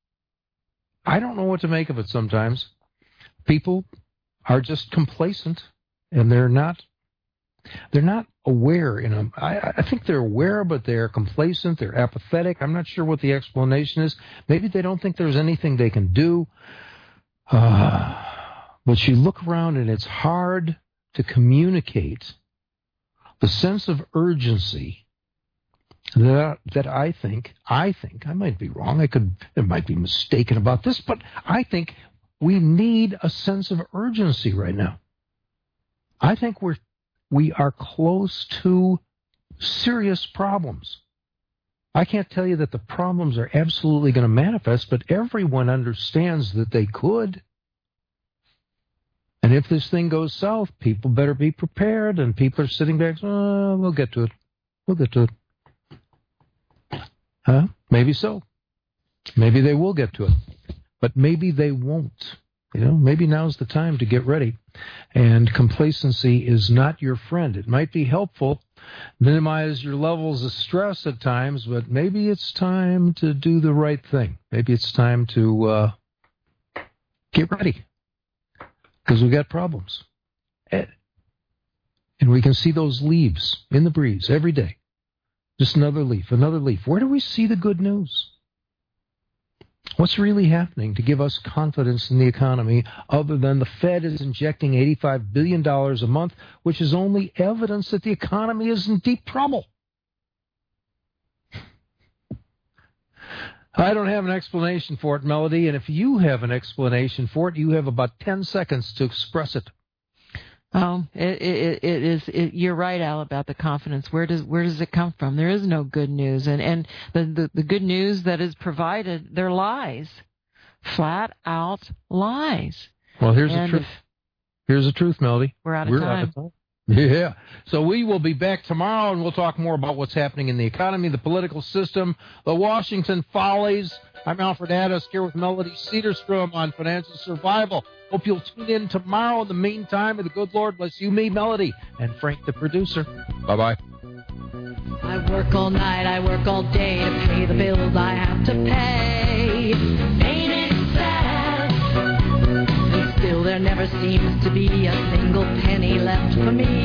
Speaker 3: I don't know what to make of it sometimes. People are just complacent, and they're not, they're not aware. You know, I, I think they're aware, but they're complacent. They're apathetic. I'm not sure what the explanation is. Maybe they don't think there's anything they can do. Uh, but you look around, and it's hard to communicate the sense of urgency that that I think, I think, I might be wrong, I could, I might be mistaken about this, but I think we need a sense of urgency right now. I think we're, we are close to serious problems. I can't tell you that the problems are absolutely going to manifest, but everyone understands that they could. And if this thing goes south, people better be prepared, and people are sitting back, oh, we'll get to it. We'll get to it. Huh? Maybe so. Maybe they will get to it. But maybe they won't. You know, maybe now's the time to get ready. And complacency is not your friend. It might be helpful, minimize your levels of stress at times, but maybe it's time to do the right thing. Maybe it's time to uh, get ready. Because we've got problems. And we can see those leaves in the breeze every day. Just another leaf, another leaf. Where do we see the good news? What's really happening to give us confidence in the economy other than the Fed is injecting eighty-five billion dollars a month, which is only evidence that the economy is in deep trouble? I don't have an explanation for it, Melody, and if you have an explanation for it, you have about ten seconds to express it.
Speaker 2: Oh, it, it, it is. It, you're right, Al, about the confidence. Where does where does it come from? There is no good news, and and the the, the good news that is provided, they're lies, flat out lies.
Speaker 3: Well, here's
Speaker 2: and
Speaker 3: the truth. Here's the truth, Melody.
Speaker 2: We're out of
Speaker 3: we're
Speaker 2: time.
Speaker 3: Out of time. Yeah. So we will be back tomorrow, and we'll talk more about what's happening in the economy, the political system, the Washington Follies. I'm Alfred Addis here with Melody Cedarstrom on Financial Survival. Hope you'll tune in tomorrow. In the meantime, may the good Lord bless you, me, Melody, and Frank, the producer. Bye-bye.
Speaker 7: I work all night, I work all day to pay the bills I have to pay. Ain't it sad? And still there never seems to be a single penny left for me.